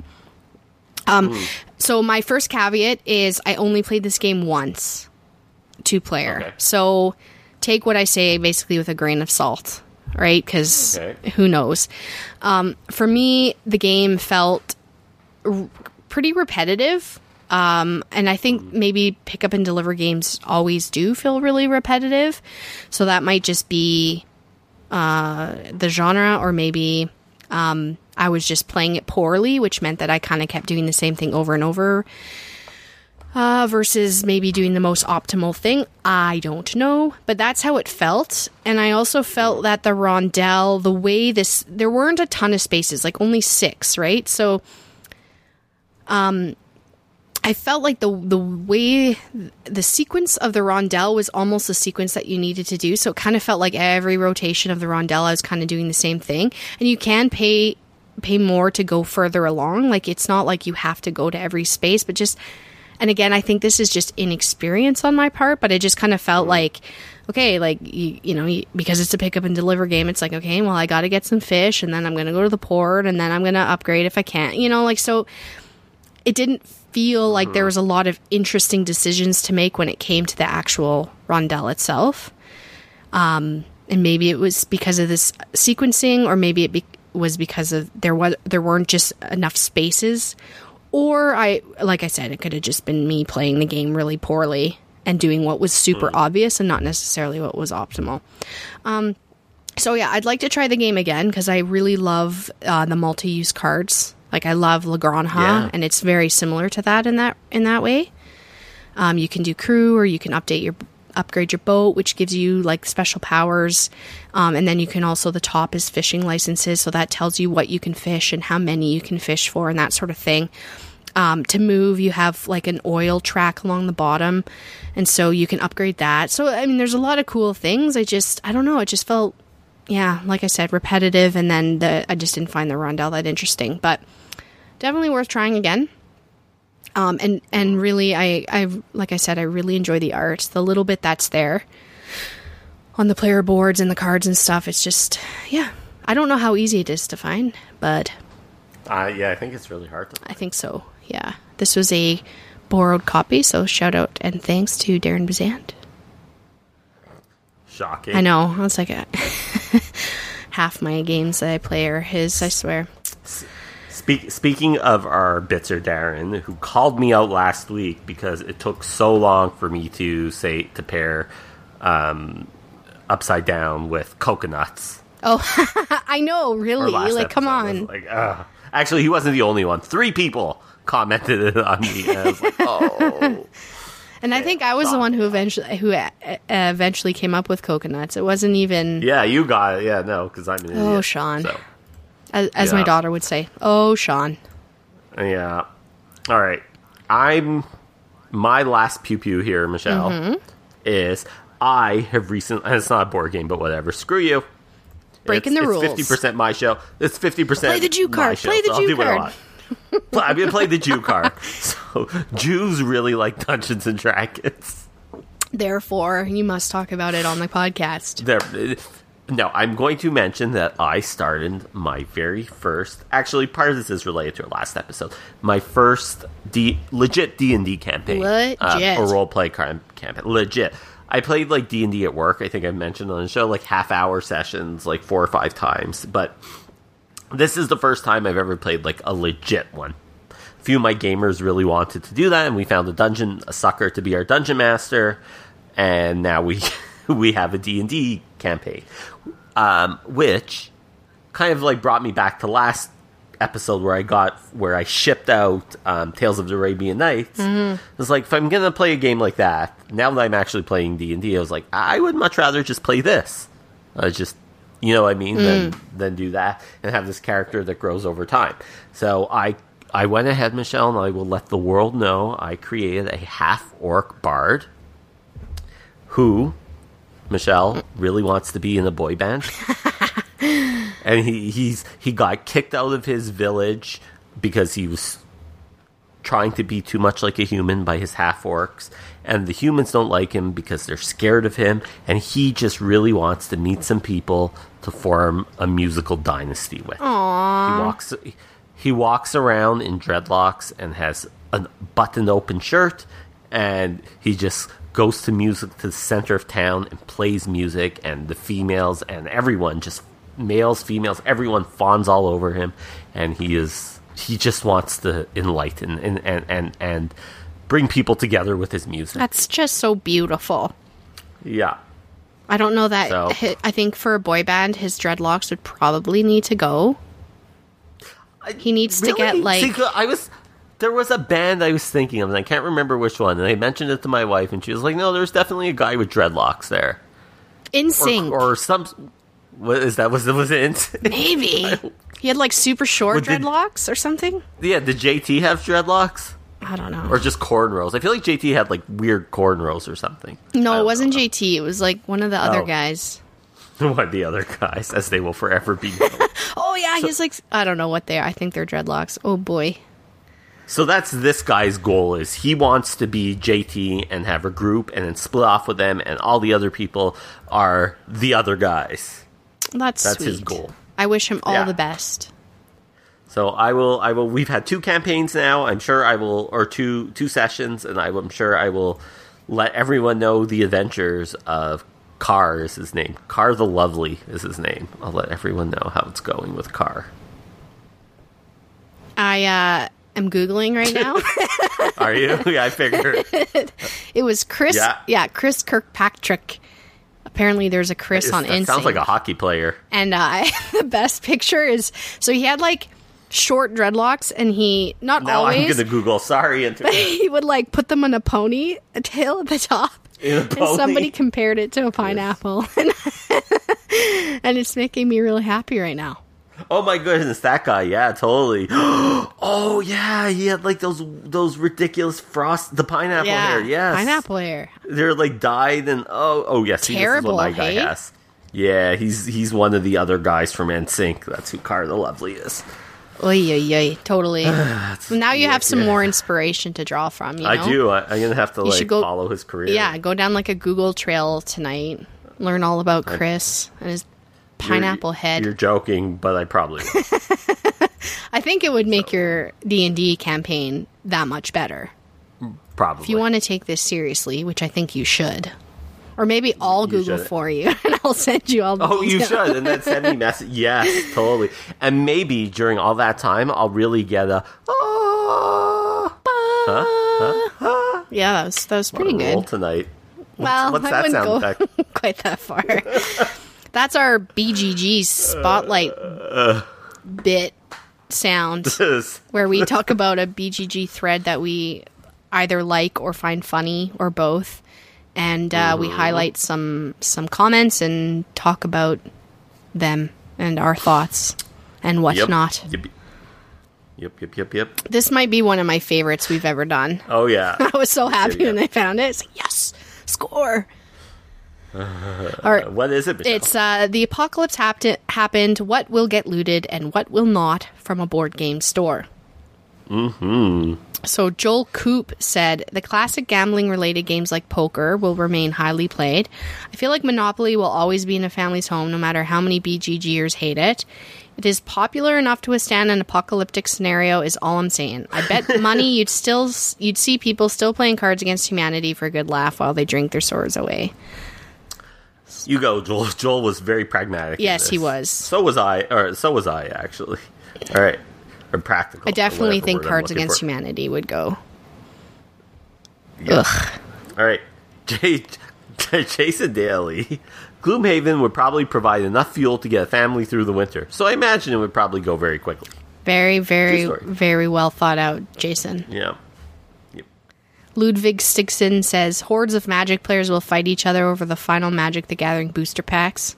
So my first caveat is I only played this game once, 2-player. Okay. So take what I say basically with a grain of salt, right? Because who knows? For me, the game felt pretty repetitive. And I think maybe pick up and deliver games always do feel really repetitive. So that might just be the genre, or maybe I was just playing it poorly, which meant that I kind of kept doing the same thing over and over. Versus maybe doing the most optimal thing. I don't know, but that's how it felt. And I also felt that the rondelle, the way there weren't a ton of spaces, like only 6, right? So, I felt like the way the sequence of the rondelle was almost the sequence that you needed to do. So it kind of felt like every rotation of the rondelle, I was kind of doing the same thing. And you can pay more to go further along. Like, it's not like you have to go to every space, but just And again, I think this is just inexperience on my part, but it just kind of felt like, okay, like, because it's a pick up and deliver game, it's like, okay, well, I got to get some fish, and then I'm going to go to the port, and then I'm going to upgrade if I can, so it didn't feel like there was a lot of interesting decisions to make when it came to the actual rondel itself. And maybe it was because of this sequencing, or maybe it was because of there weren't just enough spaces. Or like I said, it could have just been me playing the game really poorly and doing what was super obvious and not necessarily what was optimal. So yeah, I'd like to try the game again because I really love the multi-use cards. Like I love La Granja, and it's very similar to that in that way. You can do crew, or you can upgrade your boat, which gives you like special powers. And then you can also, the top is fishing licenses, so that tells you what you can fish and how many you can fish for and that sort of thing. To move, you have like an oil track along the bottom, and so you can upgrade that. So I mean, there's a lot of cool things. I don't know, it just felt, like I said, repetitive, and then I just didn't find the rondel that interesting, but definitely worth trying again. And really, I like I said, I really enjoy the art. The little bit that's there on the player boards and the cards and stuff, it's just, I don't know how easy it is to find, but I think it's really hard to find. I think so. Yeah, this was a borrowed copy, so shout out and thanks to Darren Bazant. Shocking. I know. It's like half my games that I play are his, I swear. Speaking of our Bitzer Darren, who called me out last week because it took so long for me to pair Upside Down with coconuts. Oh, I know, really? Like, come on. Actually, he wasn't the only one. 3 people commented on me, and I was like, oh. And I think I was the one who eventually came up with coconuts. It wasn't even... Yeah, you got it. Yeah, no, because I'm an idiot. Oh, Sean. So. As my daughter would say. Oh, Sean. Yeah. All right. My last pew-pew here, Michelle, is I have recently... And it's not a board game, but whatever. Screw you. Breaking the rules. It's 50% my show. It's 50% Play the Jew card. Play the Jew card. I'm going to play the Jew card. So, Jews really like Dungeons and Dragons. Therefore, you must talk about it on the podcast. No, I'm going to mention that I started my very first... Actually, part of this is related to our last episode. My first legit D&D campaign. Legit. A role-play campaign. Legit. I played, like, D&D at work. I think I mentioned on the show, like, half-hour sessions, like, 4 or 5 times. But this is the first time I've ever played, like, a legit one. A few of my gamers really wanted to do that, and we found a sucker to be our dungeon master. And now we have a D&D campaign. Which kind of, like, brought me back to last episode where I shipped out Tales of the Arabian Nights. Mm-hmm. It's like, if I'm gonna play a game like that, now that I'm actually playing D&D, I was like, I would much rather just play this. Just, you know what I mean? Than do that and have this character that grows over time. So I went ahead, Michelle, and I will let the world know I created a half-orc bard who, Michelle, really wants to be in a boy band. And he got kicked out of his village because he was trying to be too much like a human by his half-orcs. And the humans don't like him because they're scared of him. And he just really wants to meet some people to form a musical dynasty with. Aww. He walks around in dreadlocks and has a button-open shirt. And he just goes to music to the center of town and plays music. And the females and everyone just... males, females, everyone fawns all over him, and he just wants to enlighten and bring people together with his music. That's just so beautiful. Yeah. I don't know that. So, I think for a boy band, his dreadlocks would probably need to go. He needs to get, like... See, there was a band I was thinking of, and I can't remember which one, and I mentioned it to my wife, and she was like, no, there's definitely a guy with dreadlocks there. NSYNC. Or some... What is that? Was it? Maybe. He had, like, super short dreadlocks or something? Yeah, did JT have dreadlocks? I don't know. Or just cornrows? I feel like JT had, like, weird cornrows or something. No, it wasn't JT. It was, like, one of the other guys. One of the other guys, as they will forever be known. Oh, yeah, he's, like... I don't know what they are. I think they're dreadlocks. Oh, boy. So that's this guy's goal, is he wants to be JT and have a group and then split off with them, and all the other people are the other guys. That's sweet. his goal. I wish him all the best. So I will. We've had 2 campaigns now. I'm sure I will, or two sessions, and I'm sure I will let everyone know the adventures of Carr is his name. Carr the Lovely is his name. I'll let everyone know how it's going with Carr. I am Googling right now. Are you? Yeah, I figured. It was Chris. Yeah, Chris Kirkpatrick. Apparently there's a Chris on Instinct. Sounds like a hockey player. And the best picture is, so he had like short dreadlocks, and he, not now always. I'm going to Google, sorry. But he would like put them on a pony, a tail at the top. And somebody compared it to a pineapple. Yes. And it's making me really happy right now. Oh my goodness, that guy, yeah, totally. Oh yeah, he had like those ridiculous the pineapple hair, yes. Pineapple hair. They're like dyed and oh yes, terrible, this is what my guy has. Yeah, he's one of the other guys from NSYNC. That's who Carr the Lovely is. Oy, totally. Now you have some more inspiration to draw from, you know? I do. I'm going to have to follow his career. Yeah, go down like a Google trail tonight. Learn all about Chris and his pineapple head. You're joking, but I probably will. I think it would make your D&D campaign that much better. Probably. If you want to take this seriously, which I think you should. Or maybe I'll Google for you, and I'll send you all the details. You should, and then send me message. Yes, totally. And maybe during all that time, I'll really get a... Yeah, that was pretty good. Roll tonight. Well, what's I that sound wouldn't go quite that far. That's our BGG spotlight bit sound, where we talk about a BGG thread that we either like or find funny or both. And we highlight some comments and talk about them and our thoughts and whatnot. Yep. This might be one of my favorites we've ever done. Oh, yeah. I was so happy when I found it. It's like, yes, score. All right. What is it, Michelle? It's the apocalypse happened, what will get looted and what will not from a board game store. Mm-hmm. So Joel Coop said, the classic gambling-related games like poker will remain highly played. I feel like Monopoly will always be in a family's home no matter how many BGGers hate it. It is popular enough to withstand an apocalyptic scenario is all I'm saying. I bet money you'd see people still playing Cards Against Humanity for a good laugh while they drink their swords away. You go, Joel. Joel was very pragmatic. Yes, he was. So was I, actually. All right. Or practical. I definitely think Cards Against Humanity would go. Yeah. Ugh. All right. Jason Daly. Gloomhaven would probably provide enough fuel to get a family through the winter. So I imagine it would probably go very quickly. Very, very, very well thought out, Jason. Yeah. Yep. Ludwig Stigson says, hordes of Magic players will fight each other over the final Magic the Gathering booster packs.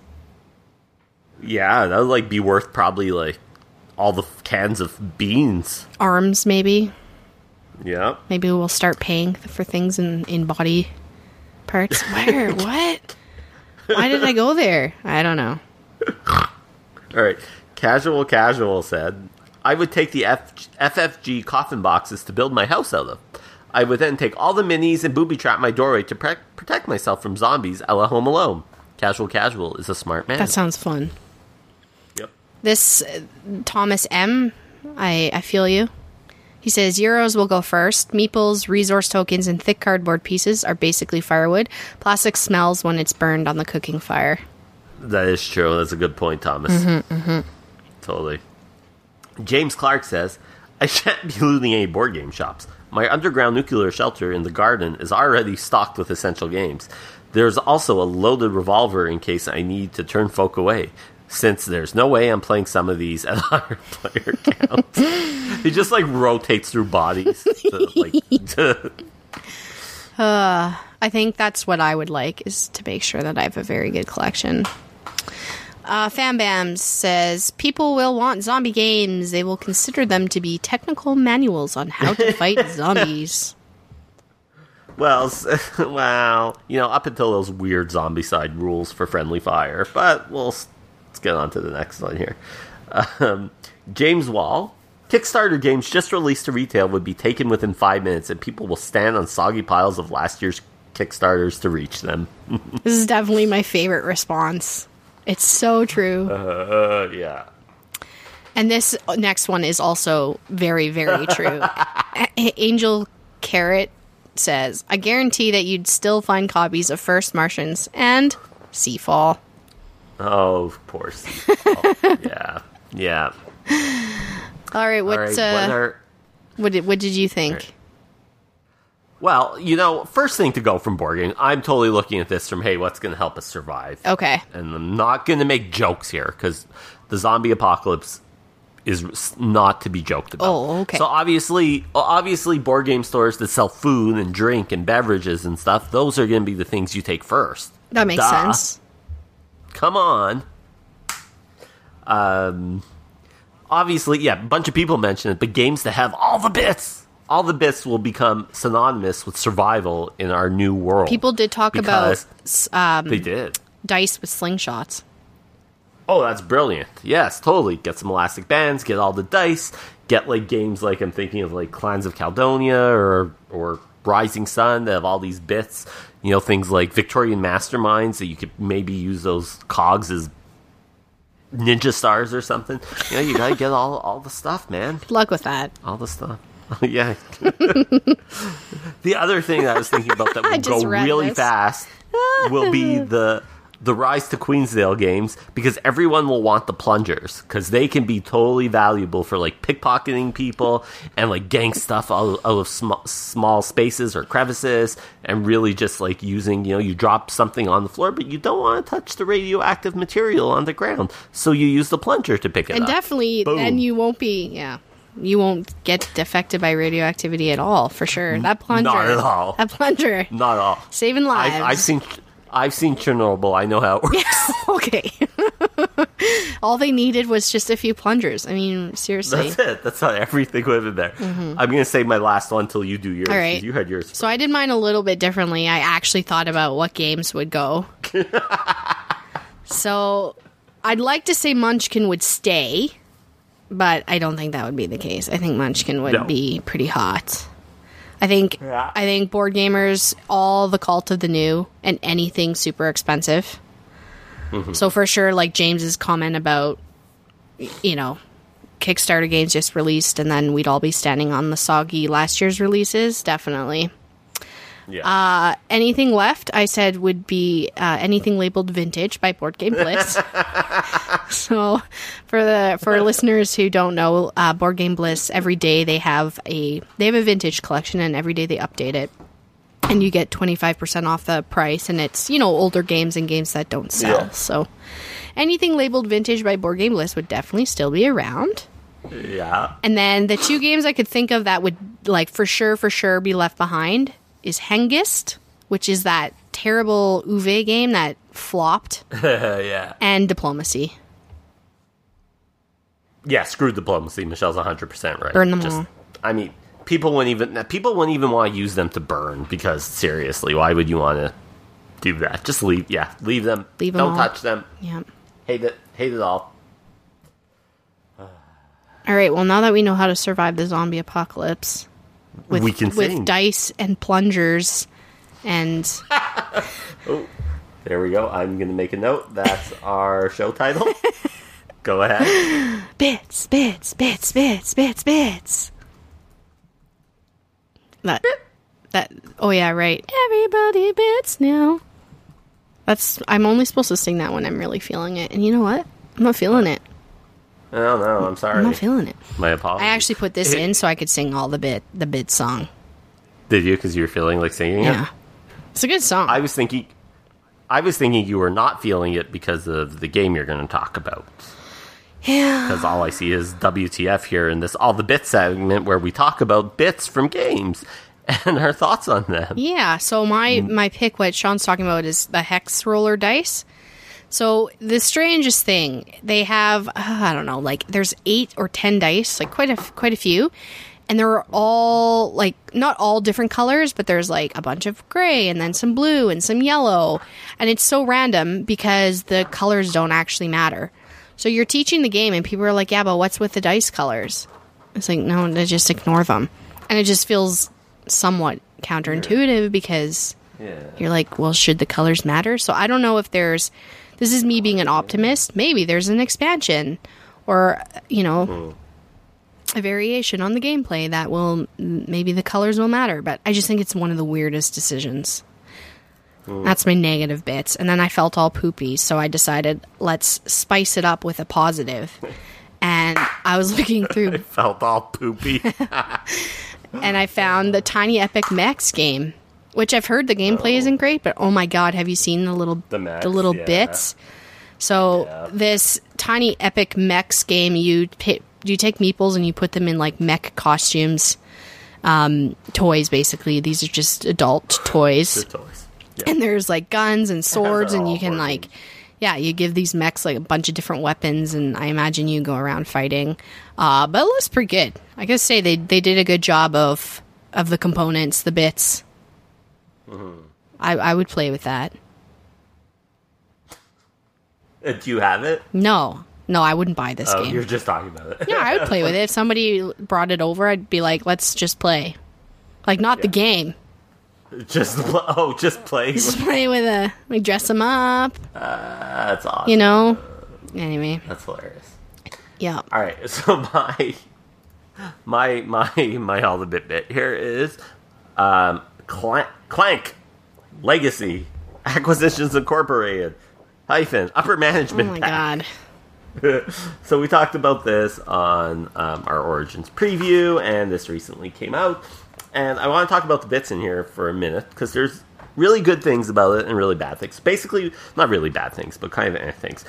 Yeah, that would be worth probably all the cans of beans. Arms, maybe. Yeah. Maybe we'll start paying for things in body parts. Where? What? Why did I go there? I don't know. All right. Casual said, I would take the FFG coffin boxes to build my house out of. I would then take all the minis and booby trap my doorway to protect myself from zombies a la Home Alone. Casual is a smart man. That sounds fun. Yep. This Thomas M, I feel you. He says, Euros will go first. Meeples, resource tokens, and thick cardboard pieces are basically firewood. Plastic smells when it's burned on the cooking fire. That is true. That's a good point, Thomas. Totally. James Clark says, I shan't be looting any board game shops. My underground nuclear shelter in the garden is already stocked with essential games. There's also a loaded revolver in case I need to turn folk away, since there's no way I'm playing some of these at higher player counts. He just rotates through bodies. I think that's what I would like, is to make sure that I have a very good collection. Fambam says, people will want zombie games. They will consider them to be technical manuals on how to fight zombies. Well, up until those weird zombie side rules for friendly fire. But let's get on to the next one here. James Wall Kickstarter games just released to retail would be taken within 5 minutes, and people will stand on soggy piles of last year's Kickstarters to reach them. This is definitely my favorite response. It's so true. Yeah. And this next one is also very, very true. Angel Carrot says, I guarantee that you'd still find copies of First Martians and Seafall. Oh, of course. Yeah. Yeah. All right, what did you think? Right. Well, first thing to go from board game, I'm totally looking at this from, hey, what's going to help us survive? Okay. And I'm not going to make jokes here, because the zombie apocalypse is not to be joked about. Oh, okay. So obviously, board game stores that sell food and drink and beverages and stuff, those are going to be the things you take first. That makes sense. Come on. Obviously, yeah, a bunch of people mention it, but games that have all the bits will become synonymous with survival in our new world. People did talk about they did dice with slingshots. Oh, that's brilliant. Yes, totally. Get some elastic bands, get all the dice, get like games like I'm thinking of like Clans of Caledonia or Rising Sun that have all these bits. Things like Victorian Masterminds that you could maybe use those cogs as ninja stars or something. You gotta get all the stuff, man. Good luck with that. All the stuff. Yeah. The other thing that I was thinking about that will go really fast will be the Rise to Queensdale games, because everyone will want the plungers, because they can be totally valuable for like pickpocketing people and like getting stuff out of small spaces or crevices, and really just like using, you drop something on the floor, but you don't want to touch the radioactive material on the ground, so you use the plunger to pick it up. And definitely, Boom. Then you won't get affected by radioactivity at all, for sure. That plunger. Not at all. That plunger. Not at all. Saving lives. I've seen Chernobyl. I know how it works. Okay. All they needed was just a few plungers. I mean, seriously. That's it. That's how everything would have been there. Mm-hmm. I'm going to save my last one until you do yours. All right. You had yours. So I did mine a little bit differently. I actually thought about what games would go. So I'd like to say Munchkin would stay, but I don't think that would be the case. I think Munchkin would be pretty hot. I think board gamers, all the Cult of the New, and anything super expensive. Mm-hmm. So for sure, like James's comment about, Kickstarter games just released, and then we'd all be standing on the soggy last year's releases, definitely. Yeah. Anything left, I said, would be anything labeled vintage by Board Game Bliss. So for listeners who don't know, Board Game Bliss, every day they have a vintage collection, and every day they update it, and you get 25% off the price, and it's older games and games that don't sell. Yeah. So anything labeled vintage by Board Game Bliss would definitely still be around. Yeah. And then the two games I could think of that would like for sure be left behind is Hengist, which is that terrible Uwe game that flopped. Yeah. And Diplomacy. Yeah, screw Diplomacy. Michelle's 100% right. Burn them all. I mean, people wouldn't even want to use them to burn, because seriously, why would you want to do that? Just leave them. Leave them. Don't touch them. Yeah. Hate it all. All right. Well, now that we know how to survive the zombie apocalypse, with dice and plungers and oh, there we go. I'm going to make a note. That's our show title. Go ahead. Bits. That. Oh yeah, right. Everybody bits now. I'm only supposed to sing that when I'm really feeling it, and you know what? I'm not feeling it. Oh, no, I'm sorry. I'm not feeling it. My apologies. I actually put this in so I could sing all the bit song. Did you? Because you were feeling like singing it? Yeah. It's a good song. I was thinking you were not feeling it because of the game you're going to talk about. Yeah. Because all I see is WTF here in this All the Bits segment where we talk about bits from games and our thoughts on them. Yeah, so my pick, what Sean's talking about, is the Hex Roller dice. So the strangest thing, they have, I don't know, like there's 8 or 10 dice, like quite a few. And they're all, like, not all different colors, but there's, like, a bunch of gray and then some blue and some yellow. And it's so random because the colors don't actually matter. So you're teaching the game and people are like, yeah, but what's with the dice colors? It's like, no, just ignore them. And it just feels somewhat counterintuitive because you're like, well, should the colors matter? So I don't know if this is me being an optimist. Maybe there's an expansion or, a variation on the gameplay that maybe the colors will matter. But I just think it's one of the weirdest decisions. That's my negative bits. And then I felt all poopy, so I decided, let's spice it up with a positive. And I was looking through... I felt all poopy. And I found the Tiny Epic Mechs game, which I've heard the gameplay isn't great, but oh my god, have you seen the little bits? So this Tiny Epic Mechs game, you take meeples and you put them in like mech costumes, toys basically. These are just adult toys. They're toys. Yeah. And there's like guns and swords, and you can you give these mechs like a bunch of different weapons, and I imagine you go around fighting. But it looks pretty good. I gotta say they did a good job of the components, the bits. Mm-hmm. I would play with that. Do you have it? No, I wouldn't buy this game. You're just talking about it. Yeah, I would play with it. If somebody brought it over, I'd be like, let's just play. Like, not the game. Just play. Just play with dress them up. That's awesome. Anyway. That's hilarious. Yeah. All right. So my all the bit here is Clank Legacy Acquisitions Incorporated Upper Management. Oh my god. So we talked about this on our Origins preview, and this recently came out. And I want to talk about the bits in here for a minute, because there's really good things about it and really bad things. Basically, not really bad things, but kind of things.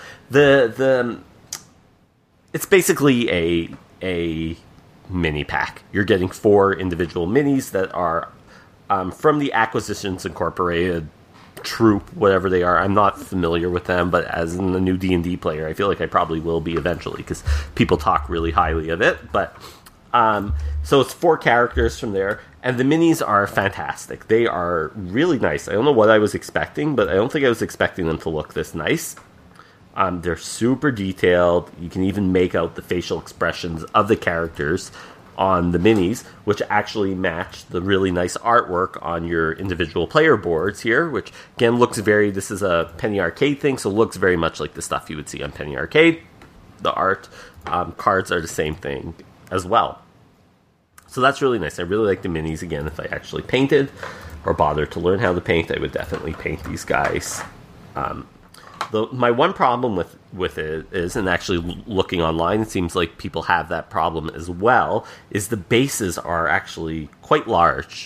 It's basically a mini pack. You're getting 4 individual minis that are from the Acquisitions Incorporated troop, whatever they are. I'm not familiar with them, but as a new D&D player, I feel like I probably will be eventually, because people talk really highly of it. But so it's 4 characters from there, and the minis are fantastic. They are really nice. I don't know what I was expecting, but I don't think I was expecting them to look this nice. They're super detailed. You can even make out the facial expressions of the characters on the minis, which actually match the really nice artwork on your individual player boards here, which again looks this is a Penny Arcade thing, so it looks very much like the stuff you would see on Penny Arcade. The art, cards are the same thing as well. So that's really nice. I really like the minis. Again, if I actually painted or bothered to learn how to paint, I would definitely paint these guys. My one problem with it is, and actually looking online, it seems like people have that problem as well, is the bases are actually quite large.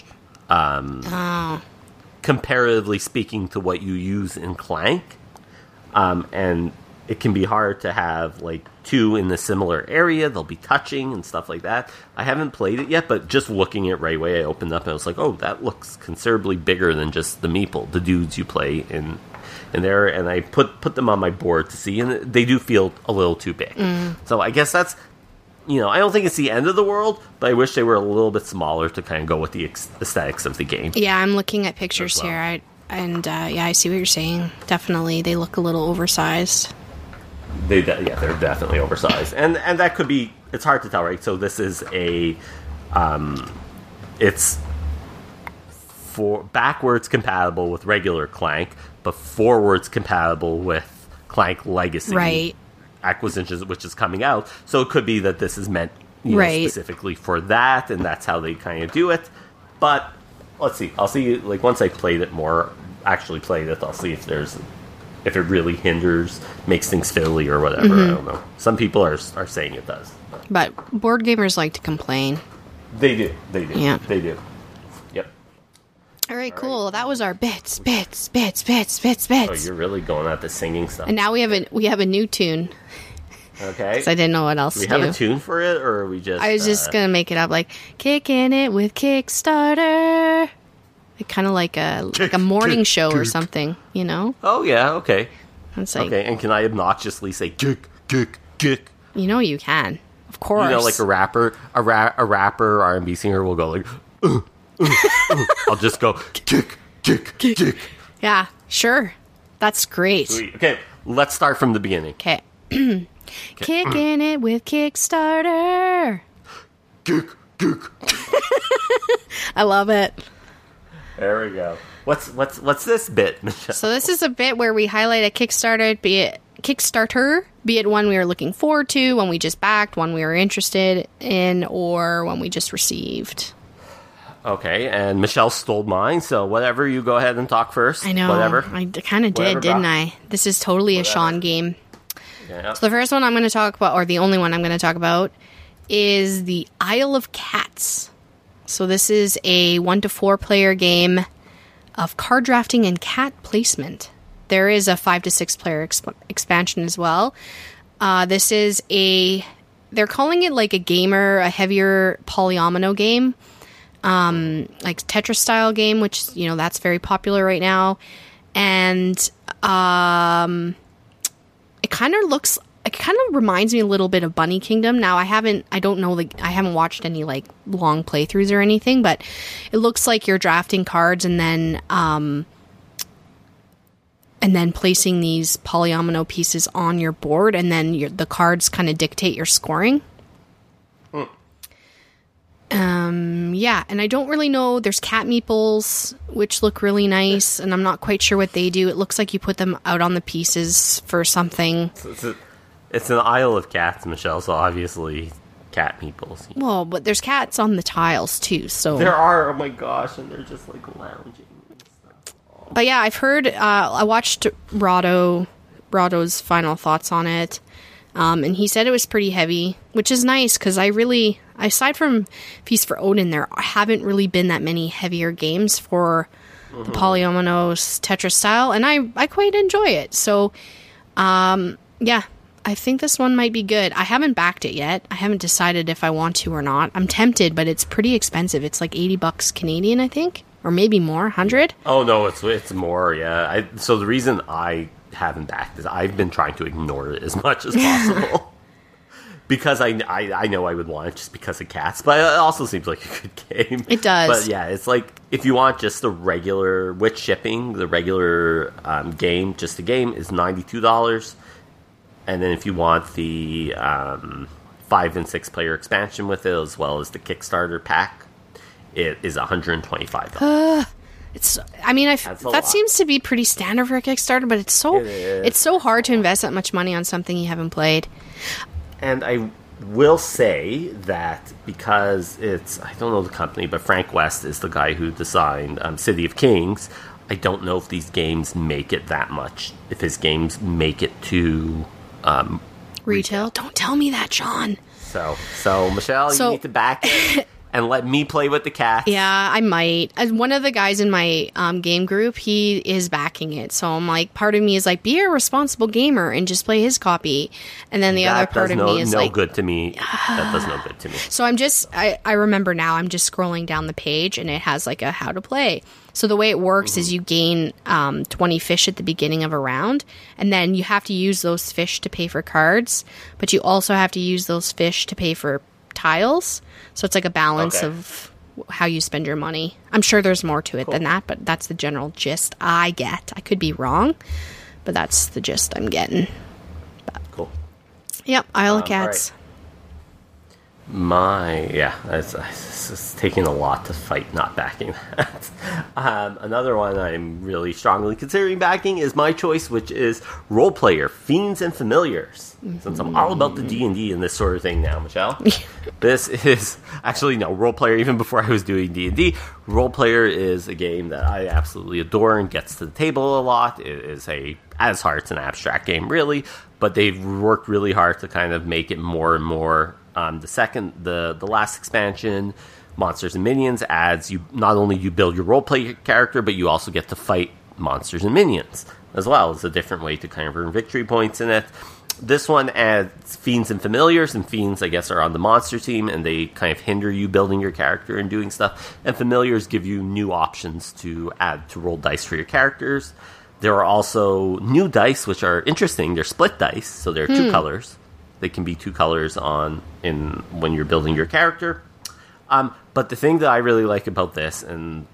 Comparatively speaking to what you use in Clank. And it can be hard to have, 2 in the similar area. They'll be touching and stuff like that. I haven't played it yet, but just looking at it right away, I opened up and I was like, oh, that looks considerably bigger than just the meeple, the dudes you play in there. And I put them on my board to see, and they do feel a little too big. So I guess that's, I don't think it's the end of the world, but I wish they were a little bit smaller to kind of go with the aesthetics of the game. Yeah, I'm looking at pictures here, I see what you're saying. Definitely, they look a little oversized. They're definitely oversized, and that could be. It's hard to tell, right? So this is it's backwards compatible with regular Clank, but forwards compatible with Clank Legacy Acquisitions, which is coming out. So it could be that this is meant specifically for that, and that's how they kind of do it. But let's see. I'll see. Once I played it more, actually played it, I'll see if it really hinders, makes things fiddly or whatever. I don't know. Some people are saying it does. But board gamers like to complain. They do. Yeah. They do. Yep. All right, cool. That was our bits. Oh, you're really going at the singing stuff. And now we have a new tune. Okay. Because I didn't know what else to do. Do we have a tune for it, or are we just... I was just going to make it up, kicking it with Kickstarter. Kind of like a morning show or something, Oh, yeah, okay. It's okay, and can I obnoxiously say, kick? You can. Of course. Like a rapper R&B singer will go I'll just go, kick. Yeah, sure. That's great. Sweet. Okay, let's start from the beginning. Okay. Kicking it with Kickstarter. Gook. I love it. There we go. What's this bit, Michelle? So this is a bit where we highlight a Kickstarter, be it one we were looking forward to, one we just backed, one we were interested in, or one we just received. Okay, and Michelle stole mine, so whatever, you go ahead and talk first. I know. Whatever. I kind of did, didn't I? This is totally a Sean game. Yeah. So the first one I'm going to talk about, or the only one I'm going to talk about, is the Isle of Cats. So this is a 1 to 4 player game of card drafting and cat placement. There is a 5 to 6 player expansion as well. This is they're calling it like a heavier polyomino game. Like Tetris style game, which, that's very popular right now. And it kind of reminds me a little bit of Bunny Kingdom. Now I haven't watched any like long playthroughs or anything, but it looks like you're drafting cards and then placing these polyomino pieces on your board, and then the cards kind of dictate your scoring. Yeah, and I don't really know. There's cat meeples, which look really nice, and I'm not quite sure what they do. It looks like you put them out on the pieces for something. It's an Isle of Cats, Michelle, so obviously cat meeples. Well, but there's cats on the tiles, too, so... There are, oh my gosh, and they're just, like, lounging and stuff. But yeah, I've heard... I watched Rahdo's final thoughts on it, and he said it was pretty heavy, which is nice, because aside from Feast for Odin, there haven't really been that many heavier games for the polyomino's Tetris style, and I quite enjoy it. So, yeah, I think this one might be good. I haven't backed it yet. I haven't decided if I want to or not. I'm tempted, but it's pretty expensive. It's like $80 Canadian, I think, or maybe more, 100. Oh no, it's more. Yeah. So the reason I haven't backed is I've been trying to ignore it as much as possible. Because I know I would want it just because of cats, but it also seems like a good game. It does. But yeah, it's like, if you want just the regular, with shipping, the regular game, just the game, is $92. And then if you want the 5 and 6 player expansion with it, as well as the Kickstarter pack, it is $125. That seems to be pretty standard for a Kickstarter, but it's so hard to invest that much money on something you haven't played. And I will say that because I don't know the company, but Frank West is the guy who designed City of Kings. I don't know if these games make it that much, if his games make it to retail. Don't tell me that, Sean. So Michelle, you need to back it and let me play with the cats. Yeah, I might. As one of the guys in my game group, he is backing it. So I'm like, part of me is like, be a responsible gamer and just play his copy. And then the other part of me is like, good to me. That does no good to me. So I remember now, I'm just scrolling down the page and it has like a how to play. So the way it works is you gain 20 fish at the beginning of a round, and then you have to use those fish to pay for cards, but you also have to use those fish to pay for tiles. So it's like a balance of how you spend your money. I'm sure there's more to it than that, but that's the general gist I get. I could be wrong, but that's the gist I'm getting. Cool. Yep, Isle of Cats. It's taking a lot to fight not backing that. Another one I'm really strongly considering backing is my choice, which is Role Player Fiends and Familiars. Since I'm all about the D&D and this sort of thing now, Michelle. This is actually Role Player. Even before I was doing D&D, Role Player is a game that I absolutely adore and gets to the table a lot. It is as hard, it's an abstract game, really, but they've worked really hard to kind of make it more and more. The last expansion, Monsters and Minions, adds you not only you build your roleplay character, but you also get to fight monsters and minions as well. It's a different way to kind of earn victory points in it. This one adds Fiends and Familiars, and Fiends, I guess, are on the monster team, and they kind of hinder you building your character and doing stuff. And Familiars give you new options to add to roll dice for your characters. There are also new dice, which are interesting. They're split dice, so they're two colors. They can be two colors when you're building your character. But the thing that I really like about this, and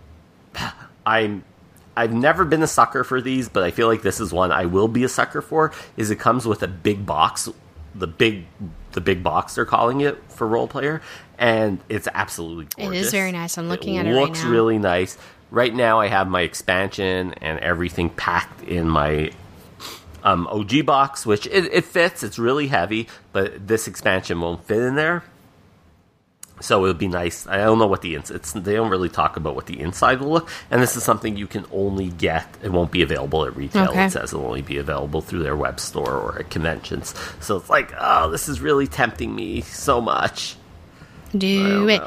I've never been a sucker for these, but I feel like this is one I will be a sucker for, is it comes with a big box the big box they're calling it for Roll Player, and it's absolutely gorgeous. It is very nice. I'm looking at it right now. It looks really nice. Right now, I have my expansion and everything packed in my OG box, which it fits. It's really heavy, but this expansion won't fit in there. So it would be nice. I don't know what they don't really talk about what the inside will look, and this is something you can only get. It won't be available at retail. Okay. It says it'll only be available through their web store or at conventions. So it's like, oh, this is really tempting me so much. Do it.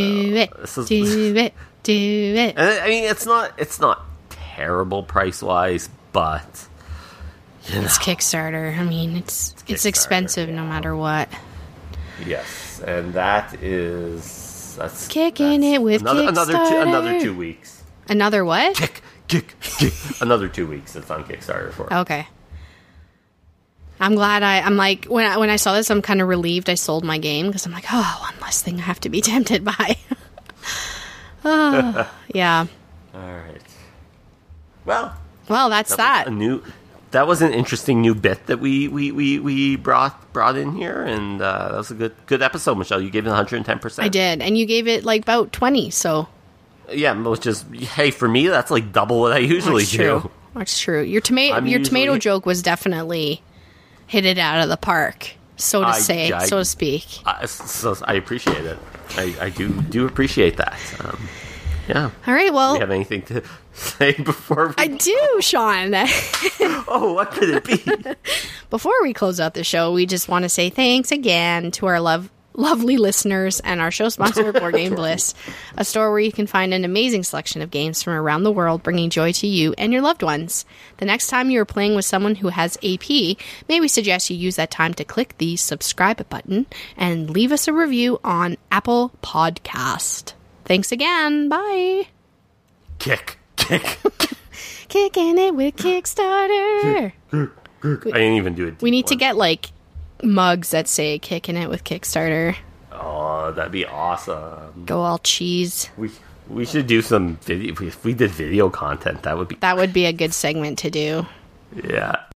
And I mean, it's not terrible price wise, but it's Kickstarter. I mean, it's expensive no matter what. Yes, and that's kicking it with Kickstarter. Another 2 weeks. Another what? Kick. Another 2 weeks. It's on Kickstarter for. Okay. I'm glad I'm like, when I saw this, I'm kind of relieved I sold my game, because I'm like, oh, one less thing I have to be tempted by. Yeah. All right. Well, that's that. That was an interesting new bit that we brought in here, and that was a good episode, Michelle. You gave it 110%. I did, and you gave it like about 20. So yeah, which is, hey, for me that's like double what I usually do. That's true. Your tomato joke was definitely hit it out of the park, so to speak. So I appreciate it. I do appreciate that. Yeah. All right. Well, do you have anything to say before? I do, Sean. Oh, what could it be? Before we close out the show, we just want to say thanks again to our lovely listeners and our show sponsor, Board Game Bliss, a store where you can find an amazing selection of games from around the world, bringing joy to you and your loved ones. The next time you are playing with someone who has AP, may we suggest you use that time to click the subscribe button and leave us a review on Apple Podcast. Thanks again. Bye. Kick. Kicking it with Kickstarter. I didn't even do it. We need to get like mugs that say "Kicking It with Kickstarter." Oh, that'd be awesome. Go all cheese. We should do some video. If we did video content, that would be a good segment to do. Yeah.